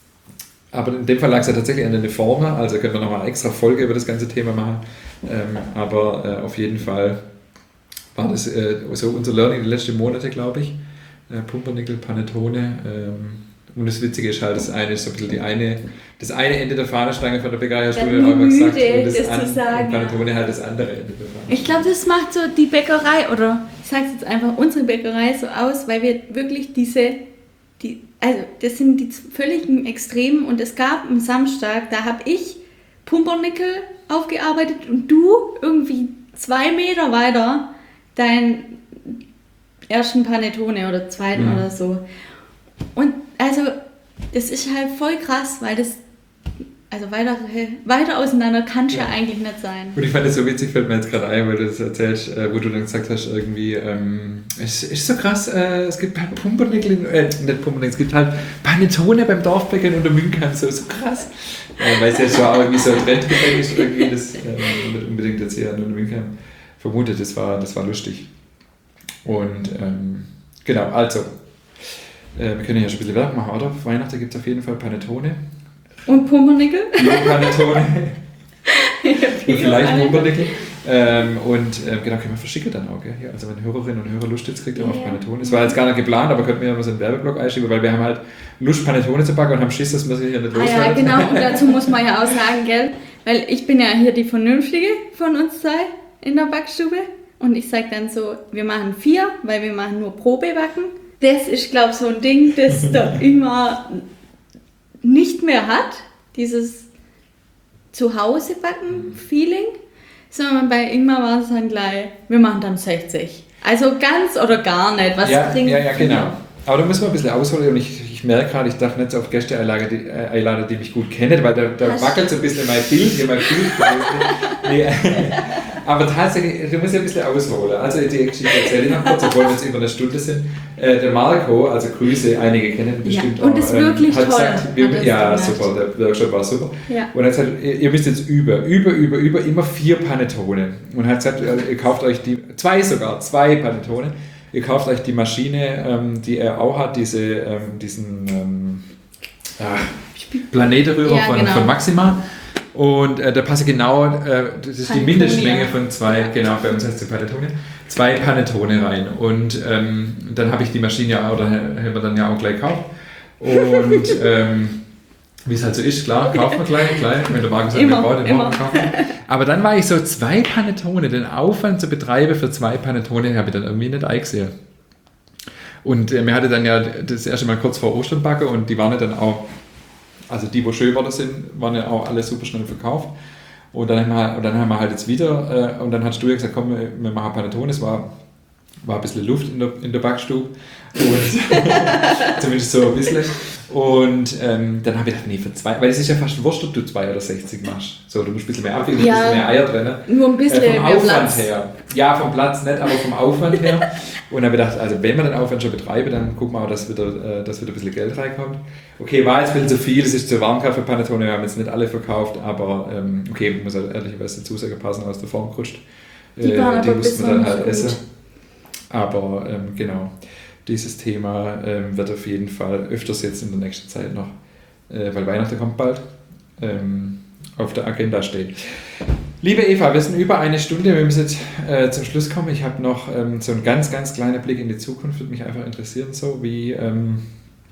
aber in dem Fall lag es ja tatsächlich an der Formel, also können wir nochmal eine extra Folge über das ganze Thema machen. Ähm, aber äh, auf jeden Fall war das äh, so unser Learning die letzten Monate, glaube ich. Äh, Pumpernickel, Panettone. Ähm, und das Witzige ist halt, das eine ist so ein bisschen die eine, das eine Ende der Fahnenstange von der Bäckereischule, haben wir gesagt. Und das, das an, zu sagen, und Panettone ja. halt das andere Ende der Fahnenstange. Ich glaube, das macht so die Bäckerei, oder ich sage es jetzt einfach, unsere Bäckerei so aus, weil wir wirklich diese, die, also das sind die völligen Extremen und es gab am Samstag, da habe ich Pumpernickel aufgearbeitet und du irgendwie zwei Meter weiter deinen ersten Panettone oder zweiten Mhm. oder so. Und also, das ist halt voll krass, weil das, also weiter, weiter auseinander kann es ja. ja eigentlich nicht sein. Und ich fand es so witzig, fällt mir jetzt gerade ein, weil du das erzählst, äh, wo du dann gesagt hast, irgendwie, ähm, es ist so krass, äh, es gibt halt Pumpernickel, in, äh, nicht Pumpernickel, es gibt halt Panettone beim Dorfbäcker in Untermünkheim, so, so krass. Äh, weil es ja schon auch irgendwie so ein Trendgebäck ist, irgendwie, das äh, nicht unbedingt jetzt hier in Untermünkheim vermutet, das war, das war lustig. Und ähm, genau, also, äh, wir können ja schon ein bisschen Werbung machen, oder? Auf Weihnachten gibt es auf jeden Fall Panettone. Und Pumpernickel? Ja, Panettone. Und vielleicht Pumpernickel. Ähm, und ähm, genau, können wir verschicken dann auch. Gell? Ja, also wenn Hörerinnen und Hörer Lust jetzt kriegt, ja. auf Panettone. Das war jetzt gar nicht geplant, aber könnten wir ja mal so einen Werbeblock einschieben, weil wir haben halt Lust, Panettone zu backen und haben Schiss, dass wir sie hier nicht loswerden. Ah ja, genau. Und dazu muss man ja auch sagen, gell? Weil ich bin ja hier die Vernünftige von uns zwei in der Backstube. Und ich sage dann so, wir machen vier, weil wir machen nur Probebacken. Das ist, glaube ich, so ein Ding, das da immer nicht mehr hat, dieses Zuhause-Backen-Feeling, sondern bei Ingmar war es dann gleich, wir machen dann sechzig. Also ganz oder gar nicht, was ja, bringt Ja, ja, genau. Aber da müssen wir ein bisschen ausholen und ich, ich merke gerade, ich darf nicht so auf Gäste einladen, die, äh, einladen, die mich gut kennen, weil da, da wackelt so ein bisschen mein Bild, hier mein Bild. nee, aber tatsächlich, du musst ja ein bisschen ausholen. Also die Geschichte erzähle ich noch kurz, obwohl wir jetzt über eine Stunde sind. Äh, der Marco, also Grüße, einige kennen ihn bestimmt ja, und ist auch. wirklich hat toll. Gesagt, wir, hat ja, gemacht. super, der Workshop war super. Ja. Und er hat gesagt, ihr müsst jetzt über, über, über, über, immer vier Panettone. Und er hat gesagt, ihr kauft euch die, zwei sogar, zwei Panettone. Ihr kauft euch die Maschine, ähm, die er auch hat, diese, ähm, diesen ähm, äh, Planetenrührer ja, von, genau. von Maxima. Und äh, da passt genau, äh, das ist Panettone, die Mindestmenge von zwei, ja. genau, bei uns heißt es Panettone, zwei Panettone rein. Und ähm, dann habe ich die Maschine ja, oder haben wir dann ja auch gleich gekauft. Und ähm, wie es halt so ist, klar, kauft man gleich, gleich, wenn der Wagen sagt, wir brauchen den morgen kaufen. Aber dann war ich so, zwei Panettone, den Aufwand zu betreiben für zwei Panettone, habe ich dann irgendwie nicht eingesehen. Und äh, mir hatte dann ja das erste Mal kurz vor Ostern backen und die waren ja dann auch, also die, wo schön geworden sind, waren ja auch alle super schnell verkauft. Und dann haben wir, und dann haben wir halt jetzt wieder, äh, und dann hat du ja gesagt, komm, wir, wir machen Panettone, es war, war ein bisschen Luft in der, in der Backstube. Und zumindest so ein bisschen. Und ähm, dann habe ich gedacht, nee, für zwei, weil es ist ja fast wurscht, ob du zwei oder sechzig machst. So, du musst ein bisschen mehr abwiegen, ja, ein bisschen mehr Eier drin. Nur ein bisschen äh, vom mehr Aufwand Platz. her. Ja, vom Platz nicht, aber vom Aufwand her. Und dann habe ich gedacht, also wenn wir den Aufwand schon betreiben, dann gucken wir auch, dass wieder, äh, dass wieder ein bisschen Geld reinkommt. Okay, war jetzt ein bisschen zu viel, es ist zu warm für Panettone, wir haben jetzt nicht alle verkauft, aber ähm, okay, muss halt ehrlicherweise dazu sagen, passen aus der Form gerutscht. Die waren äh, aber die mussten wir dann halt gut. essen. Aber ähm, genau, dieses Thema ähm, wird auf jeden Fall öfters jetzt in der nächsten Zeit noch, äh, weil Weihnachten kommt bald, ähm, auf der Agenda stehen. Liebe Eva, wir sind über eine Stunde, wir müssen jetzt äh, zum Schluss kommen. Ich habe noch ähm, so einen ganz, ganz kleinen Blick in die Zukunft, würde mich einfach interessieren, so wie, ähm,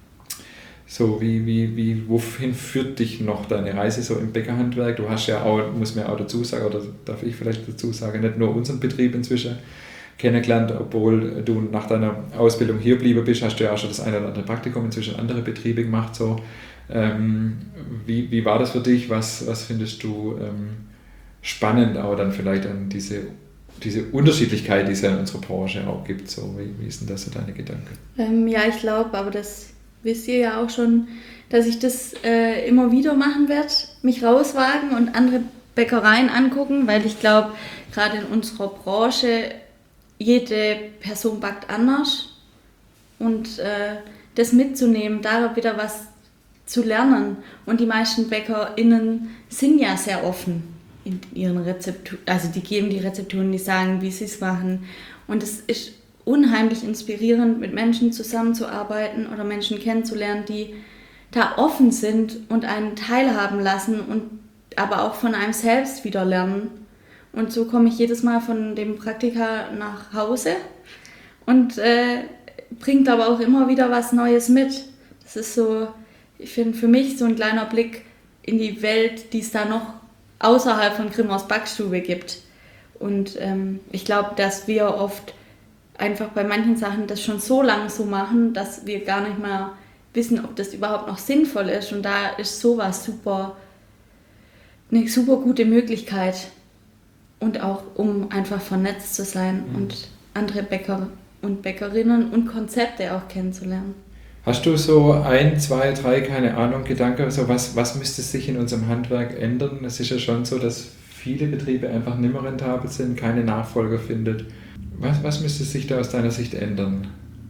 so wie, wie, wie, wohin führt dich noch deine Reise so im Bäckerhandwerk? Du hast ja auch, muss mir auch dazu sagen, oder darf ich vielleicht dazu sagen, nicht nur unseren Betrieb inzwischen kennengelernt, obwohl du nach deiner Ausbildung hier geblieben bist, hast du ja auch schon das eine oder andere Praktikum inzwischen andere Betriebe gemacht. So. Ähm, wie, wie war das für dich? Was, was findest du ähm, spannend, aber dann vielleicht an diese, diese Unterschiedlichkeit, die es ja in unserer Branche auch gibt? So, wie, wie ist denn das so deine Gedanke? Ähm, ja, ich glaube, aber das wisst ihr ja auch schon, dass ich das äh, immer wieder machen werde, mich rauswagen und andere Bäckereien angucken, weil ich glaube, gerade in unserer Branche, jede Person backt anders und äh, das mitzunehmen, da wieder was zu lernen. Und die meisten BäckerInnen sind ja sehr offen in ihren Rezepturen, also die geben die Rezepturen, die sagen, wie sie es machen. Und es ist unheimlich inspirierend, mit Menschen zusammenzuarbeiten oder Menschen kennenzulernen, die da offen sind und einen teilhaben lassen und aber auch von einem selbst wieder lernen. Und so komme ich jedes Mal von dem Praktika nach Hause und äh, bringt aber auch immer wieder was Neues mit. Das ist so, ich finde für mich so ein kleiner Blick in die Welt, die es da noch außerhalb von Grimmaus Backstube gibt. Und ähm, ich glaube, dass wir oft einfach bei manchen Sachen das schon so lange so machen, dass wir gar nicht mehr wissen, ob das überhaupt noch sinnvoll ist. Und da ist sowas super, eine super gute Möglichkeit. Und auch, um einfach vernetzt zu sein mhm. und andere Bäcker und Bäckerinnen und Konzepte auch kennenzulernen. Hast du so ein, zwei, drei, keine Ahnung, Gedanken, so was, was müsste sich in unserem Handwerk ändern? Es ist ja schon so, dass viele Betriebe einfach nicht mehr rentabel sind, keine Nachfolger findet. Was, was müsste sich da aus deiner Sicht ändern?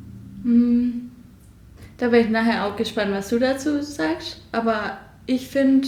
Hm, da bin ich nachher auch gespannt, was du dazu sagst. Aber ich finde,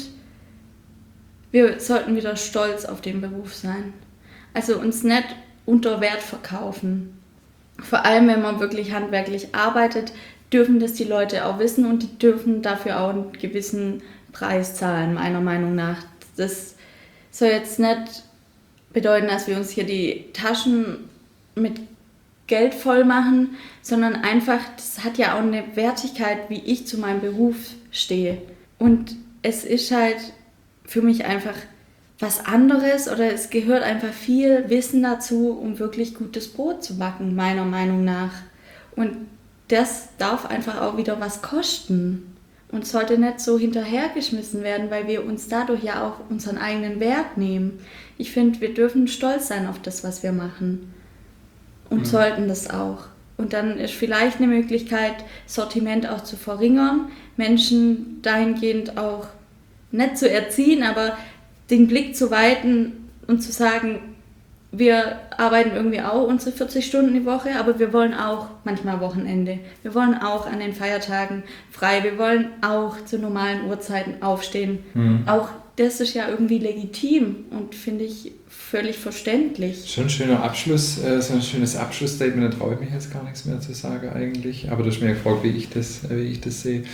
wir sollten wieder stolz auf den Beruf sein. Also uns nicht unter Wert verkaufen. Vor allem, wenn man wirklich handwerklich arbeitet, dürfen das die Leute auch wissen und die dürfen dafür auch einen gewissen Preis zahlen, meiner Meinung nach. Das soll jetzt nicht bedeuten, dass wir uns hier die Taschen mit Geld voll machen, sondern einfach, das hat ja auch eine Wertigkeit, wie ich zu meinem Beruf stehe. Und es ist halt für mich einfach was anderes oder es gehört einfach viel Wissen dazu, um wirklich gutes Brot zu backen, meiner Meinung nach. Und das darf einfach auch wieder was kosten und sollte nicht so hinterhergeschmissen werden, weil wir uns dadurch ja auch unseren eigenen Wert nehmen. Ich finde, wir dürfen stolz sein auf das, was wir machen und mhm. sollten das auch. Und dann ist vielleicht eine Möglichkeit, Sortiment auch zu verringern, Menschen dahingehend auch nicht zu erziehen, aber den Blick zu weiten und zu sagen, wir arbeiten irgendwie auch unsere vierzig Stunden die Woche, aber wir wollen auch manchmal Wochenende. Wir wollen auch an den Feiertagen frei. Wir wollen auch zu normalen Uhrzeiten aufstehen. Mhm. Auch das ist ja irgendwie legitim und finde ich völlig verständlich. Schon ein schöner Abschluss, so ein schönes Abschlussstatement. Da traue ich mich jetzt gar nichts mehr zu sagen eigentlich. Aber du hast mir gefragt, wie ich das, wie ich das sehe.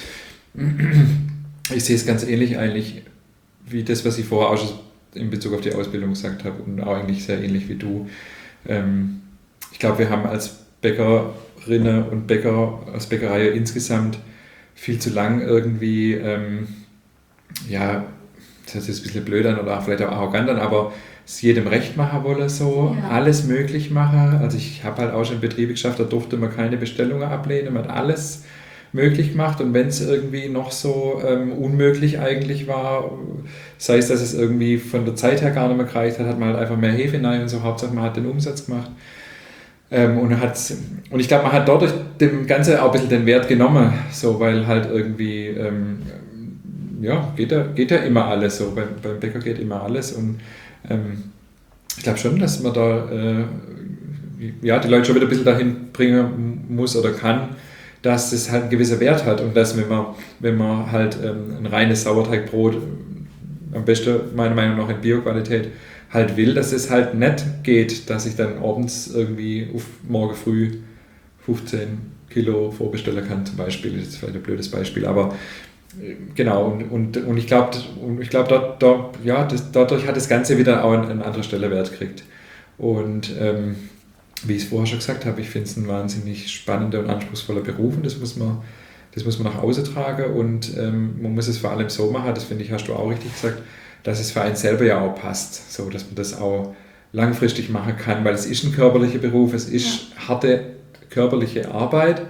Ich sehe es ganz ähnlich eigentlich wie das, was ich vorher auch schon in Bezug auf die Ausbildung gesagt habe und auch eigentlich sehr ähnlich wie du. Ähm, ich glaube, wir haben als Bäckerinnen und Bäcker, als Bäckerei insgesamt viel zu lang irgendwie, ähm, ja, das hört sich jetzt ein bisschen blöd an oder vielleicht auch arrogant an, aber es jedem recht machen wollen, so ja. alles möglich machen. Also ich habe halt auch schon Betriebe geschafft, da durfte man keine Bestellungen ablehnen, man hat alles möglich gemacht und wenn es irgendwie noch so ähm, unmöglich eigentlich war, sei es, dass es irgendwie von der Zeit her gar nicht mehr gereicht hat, hat man halt einfach mehr Hefe rein und so, Hauptsache man hat den Umsatz gemacht. Ähm, und, hat, und ich glaube, man hat dadurch dem Ganzen auch ein bisschen den Wert genommen, so, weil halt irgendwie, ähm, ja, geht ja, geht ja immer alles so, beim, beim Bäcker geht immer alles und ähm, ich glaube schon, dass man da äh, ja, die Leute schon wieder ein bisschen dahin bringen muss oder kann, dass es halt einen gewissen Wert hat und dass, wenn man, wenn man halt ähm, ein reines Sauerteigbrot, am besten meiner Meinung nach in Bio-Qualität, halt will, dass es halt nicht geht, dass ich dann abends irgendwie auf morgen früh fünfzehn Kilo vorbestellen kann, zum Beispiel. Das ist vielleicht ein blödes Beispiel, aber äh, genau, und, und, und ich glaube, ich glaub, da, da, ja, das, dadurch hat das Ganze wieder auch an, an anderer Stelle Wert gekriegt. Und ähm, wie ich es vorher schon gesagt habe, ich finde es ein wahnsinnig spannender und anspruchsvoller Beruf und das muss man, das muss man nach Hause tragen und ähm, man muss es vor allem so machen, das finde ich, hast du auch richtig gesagt, dass es für einen selber ja auch passt, so dass man das auch langfristig machen kann, weil es ist ein körperlicher Beruf, es ist ja. harte körperliche Arbeit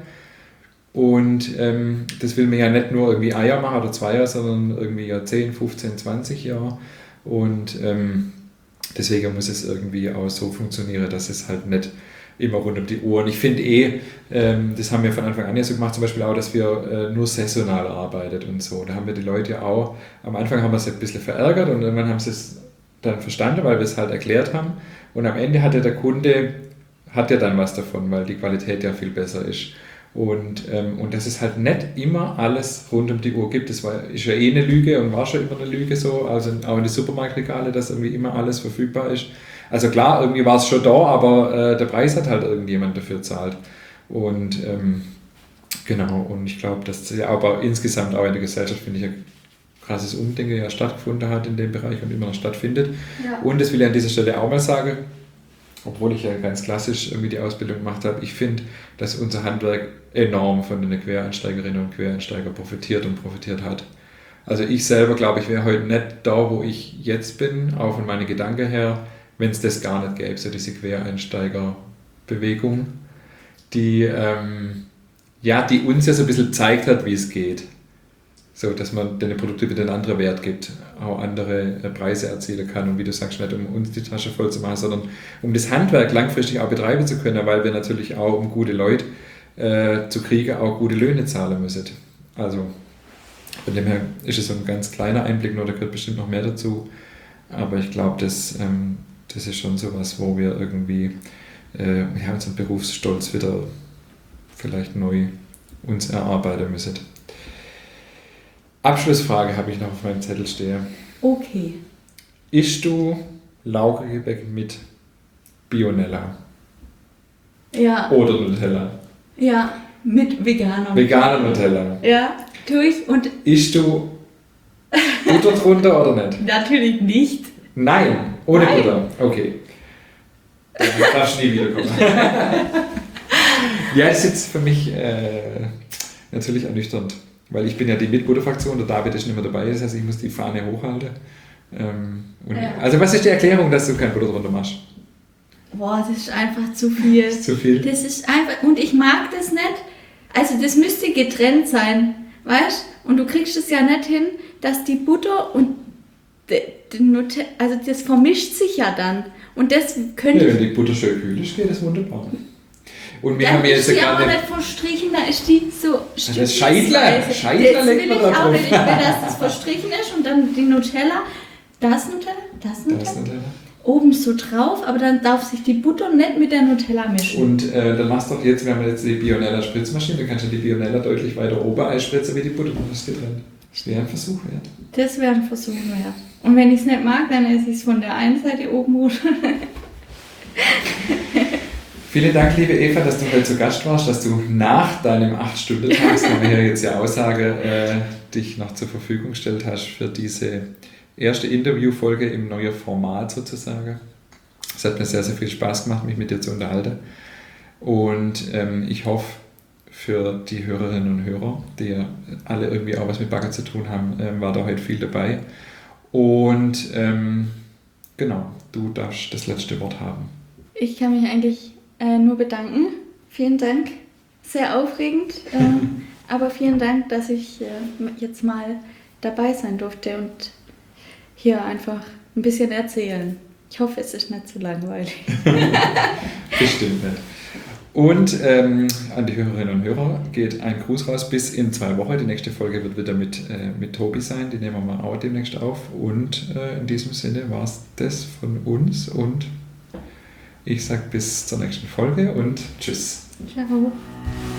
und ähm, das will man ja nicht nur irgendwie ein Jahr machen oder zwei Jahre, sondern irgendwie ja zehn, fünfzehn, zwanzig Jahre und ähm, deswegen muss es irgendwie auch so funktionieren, dass es halt nicht immer rund um die Uhr. Und ich finde eh, ähm, das haben wir von Anfang an ja so gemacht, zum Beispiel auch, dass wir äh, nur saisonal arbeitet und so. Da haben wir die Leute ja auch, am Anfang haben wir es ein bisschen verärgert und irgendwann haben sie es dann verstanden, weil wir es halt erklärt haben. Und am Ende hatte der Kunde, hat ja dann was davon, weil die Qualität ja viel besser ist. Und, ähm, und dass es halt nicht immer alles rund um die Uhr gibt, das war, ist ja eh eine Lüge und war schon immer eine Lüge so, also auch in den Supermarktregale, dass irgendwie immer alles verfügbar ist. Also klar, irgendwie war es schon da, aber äh, der Preis hat halt irgendjemand dafür gezahlt. Und ähm, genau, und ich glaube, dass ja aber insgesamt auch in der Gesellschaft, finde ich, ein krasses Umdenken ja stattgefunden hat in dem Bereich und immer noch stattfindet. Ja. Und das will ich an dieser Stelle auch mal sagen, obwohl ich ja ganz klassisch irgendwie die Ausbildung gemacht habe, ich finde, dass unser Handwerk enorm von den Quereinsteigerinnen und Quereinsteigern profitiert und profitiert hat. Also ich selber glaube, ich wäre heute nicht da, wo ich jetzt bin, auch von meinen Gedanken her, wenn es das gar nicht gäbe, so diese Quereinsteigerbewegung, die, ähm, ja, die uns ja so ein bisschen gezeigt hat, wie es geht. So, dass man den Produkten wieder einen anderen Wert gibt, auch andere Preise erzielen kann und wie du sagst, nicht um uns die Tasche voll zu machen, sondern um das Handwerk langfristig auch betreiben zu können, weil wir natürlich auch, um gute Leute äh, zu kriegen, auch gute Löhne zahlen müssen. Also von dem her ist es so ein ganz kleiner Einblick, nur da gehört bestimmt noch mehr dazu, aber ich glaube, das, ähm, das ist schon so was, wo wir irgendwie äh, ja, unseren Berufsstolz wieder vielleicht neu uns erarbeiten müssen. Abschlussfrage habe ich noch auf meinem Zettel stehen. Okay. Ischst du Laugengebäck mit Bionella? Ja. Oder Nutella? Ja, mit veganer Veganer Nutella. Ja, tue ich. Und ischst du Butter drunter oder nicht? Natürlich nicht. Nein, ohne Nein. Butter. Okay. Dann darfst du nie wiederkommen. Ja, das ist jetzt für mich äh, natürlich ernüchternd. Weil ich bin ja die Mit-Butter-Fraktion, der David ist nicht mehr dabei, das heißt, ich muss die Fahne hochhalten. Ähm, und ja. Also was ist die Erklärung, dass du kein Butter drunter machst? Boah, das ist einfach zu viel. Das ist zu viel? Das ist einfach, und ich mag das nicht. Also das müsste getrennt sein, weißt? Und du kriegst es ja nicht hin, dass die Butter und die, die Nutella, also das vermischt sich ja dann. Und das könnte... Ja, wenn die Butter schön kühl ist, geht das wunderbar. Und wir dann haben jetzt ist die gerade aber nicht verstrichen, da ist die so... Also das Scheidler, Scheidler legt man da auch, drauf. wenn ich will, dass das verstrichen ist und dann die Nutella, das Nutella, das Nutella, das Nutella. Oben so drauf, aber dann darf sich die Butter nicht mit der Nutella mischen. Und äh, dann machst du doch jetzt, wir haben jetzt die Bionella Spritzmaschine, dann kannst du die Bionella deutlich weiter oben einspritzen wie die Butter, und das getrennt. Das wäre ein Versuch wert. Das wäre ein Versuch wert. Und wenn ich es nicht mag, dann esse ich es von der einen Seite oben runter. Vielen Dank, liebe Eva, dass du heute zu Gast warst, dass du nach deinem acht Stunden Tag, kann man hier jetzt ja Aussage, äh, dich noch zur Verfügung gestellt hast für diese erste Interviewfolge im neuen Format sozusagen. Es hat mir sehr, sehr viel Spaß gemacht, mich mit dir zu unterhalten. Und ähm, ich hoffe, für die Hörerinnen und Hörer, die ja alle irgendwie auch was mit Backen zu tun haben, ähm, war da heute viel dabei. Und ähm, genau, du darfst das letzte Wort haben. Ich kann mich eigentlich äh, nur bedanken. Vielen Dank. Sehr aufregend. Äh, aber vielen Dank, dass ich äh, jetzt mal dabei sein durfte und hier einfach ein bisschen erzählen. Ich hoffe, es ist nicht zu langweilig. Bestimmt nicht. Und ähm, an die Hörerinnen und Hörer geht ein Gruß raus bis in zwei Wochen. Die nächste Folge wird wieder mit, äh, mit Tobi sein. Die nehmen wir mal auch demnächst auf. Und äh, in diesem Sinne war es das von uns. Und ich sage bis zur nächsten Folge und tschüss. Ciao.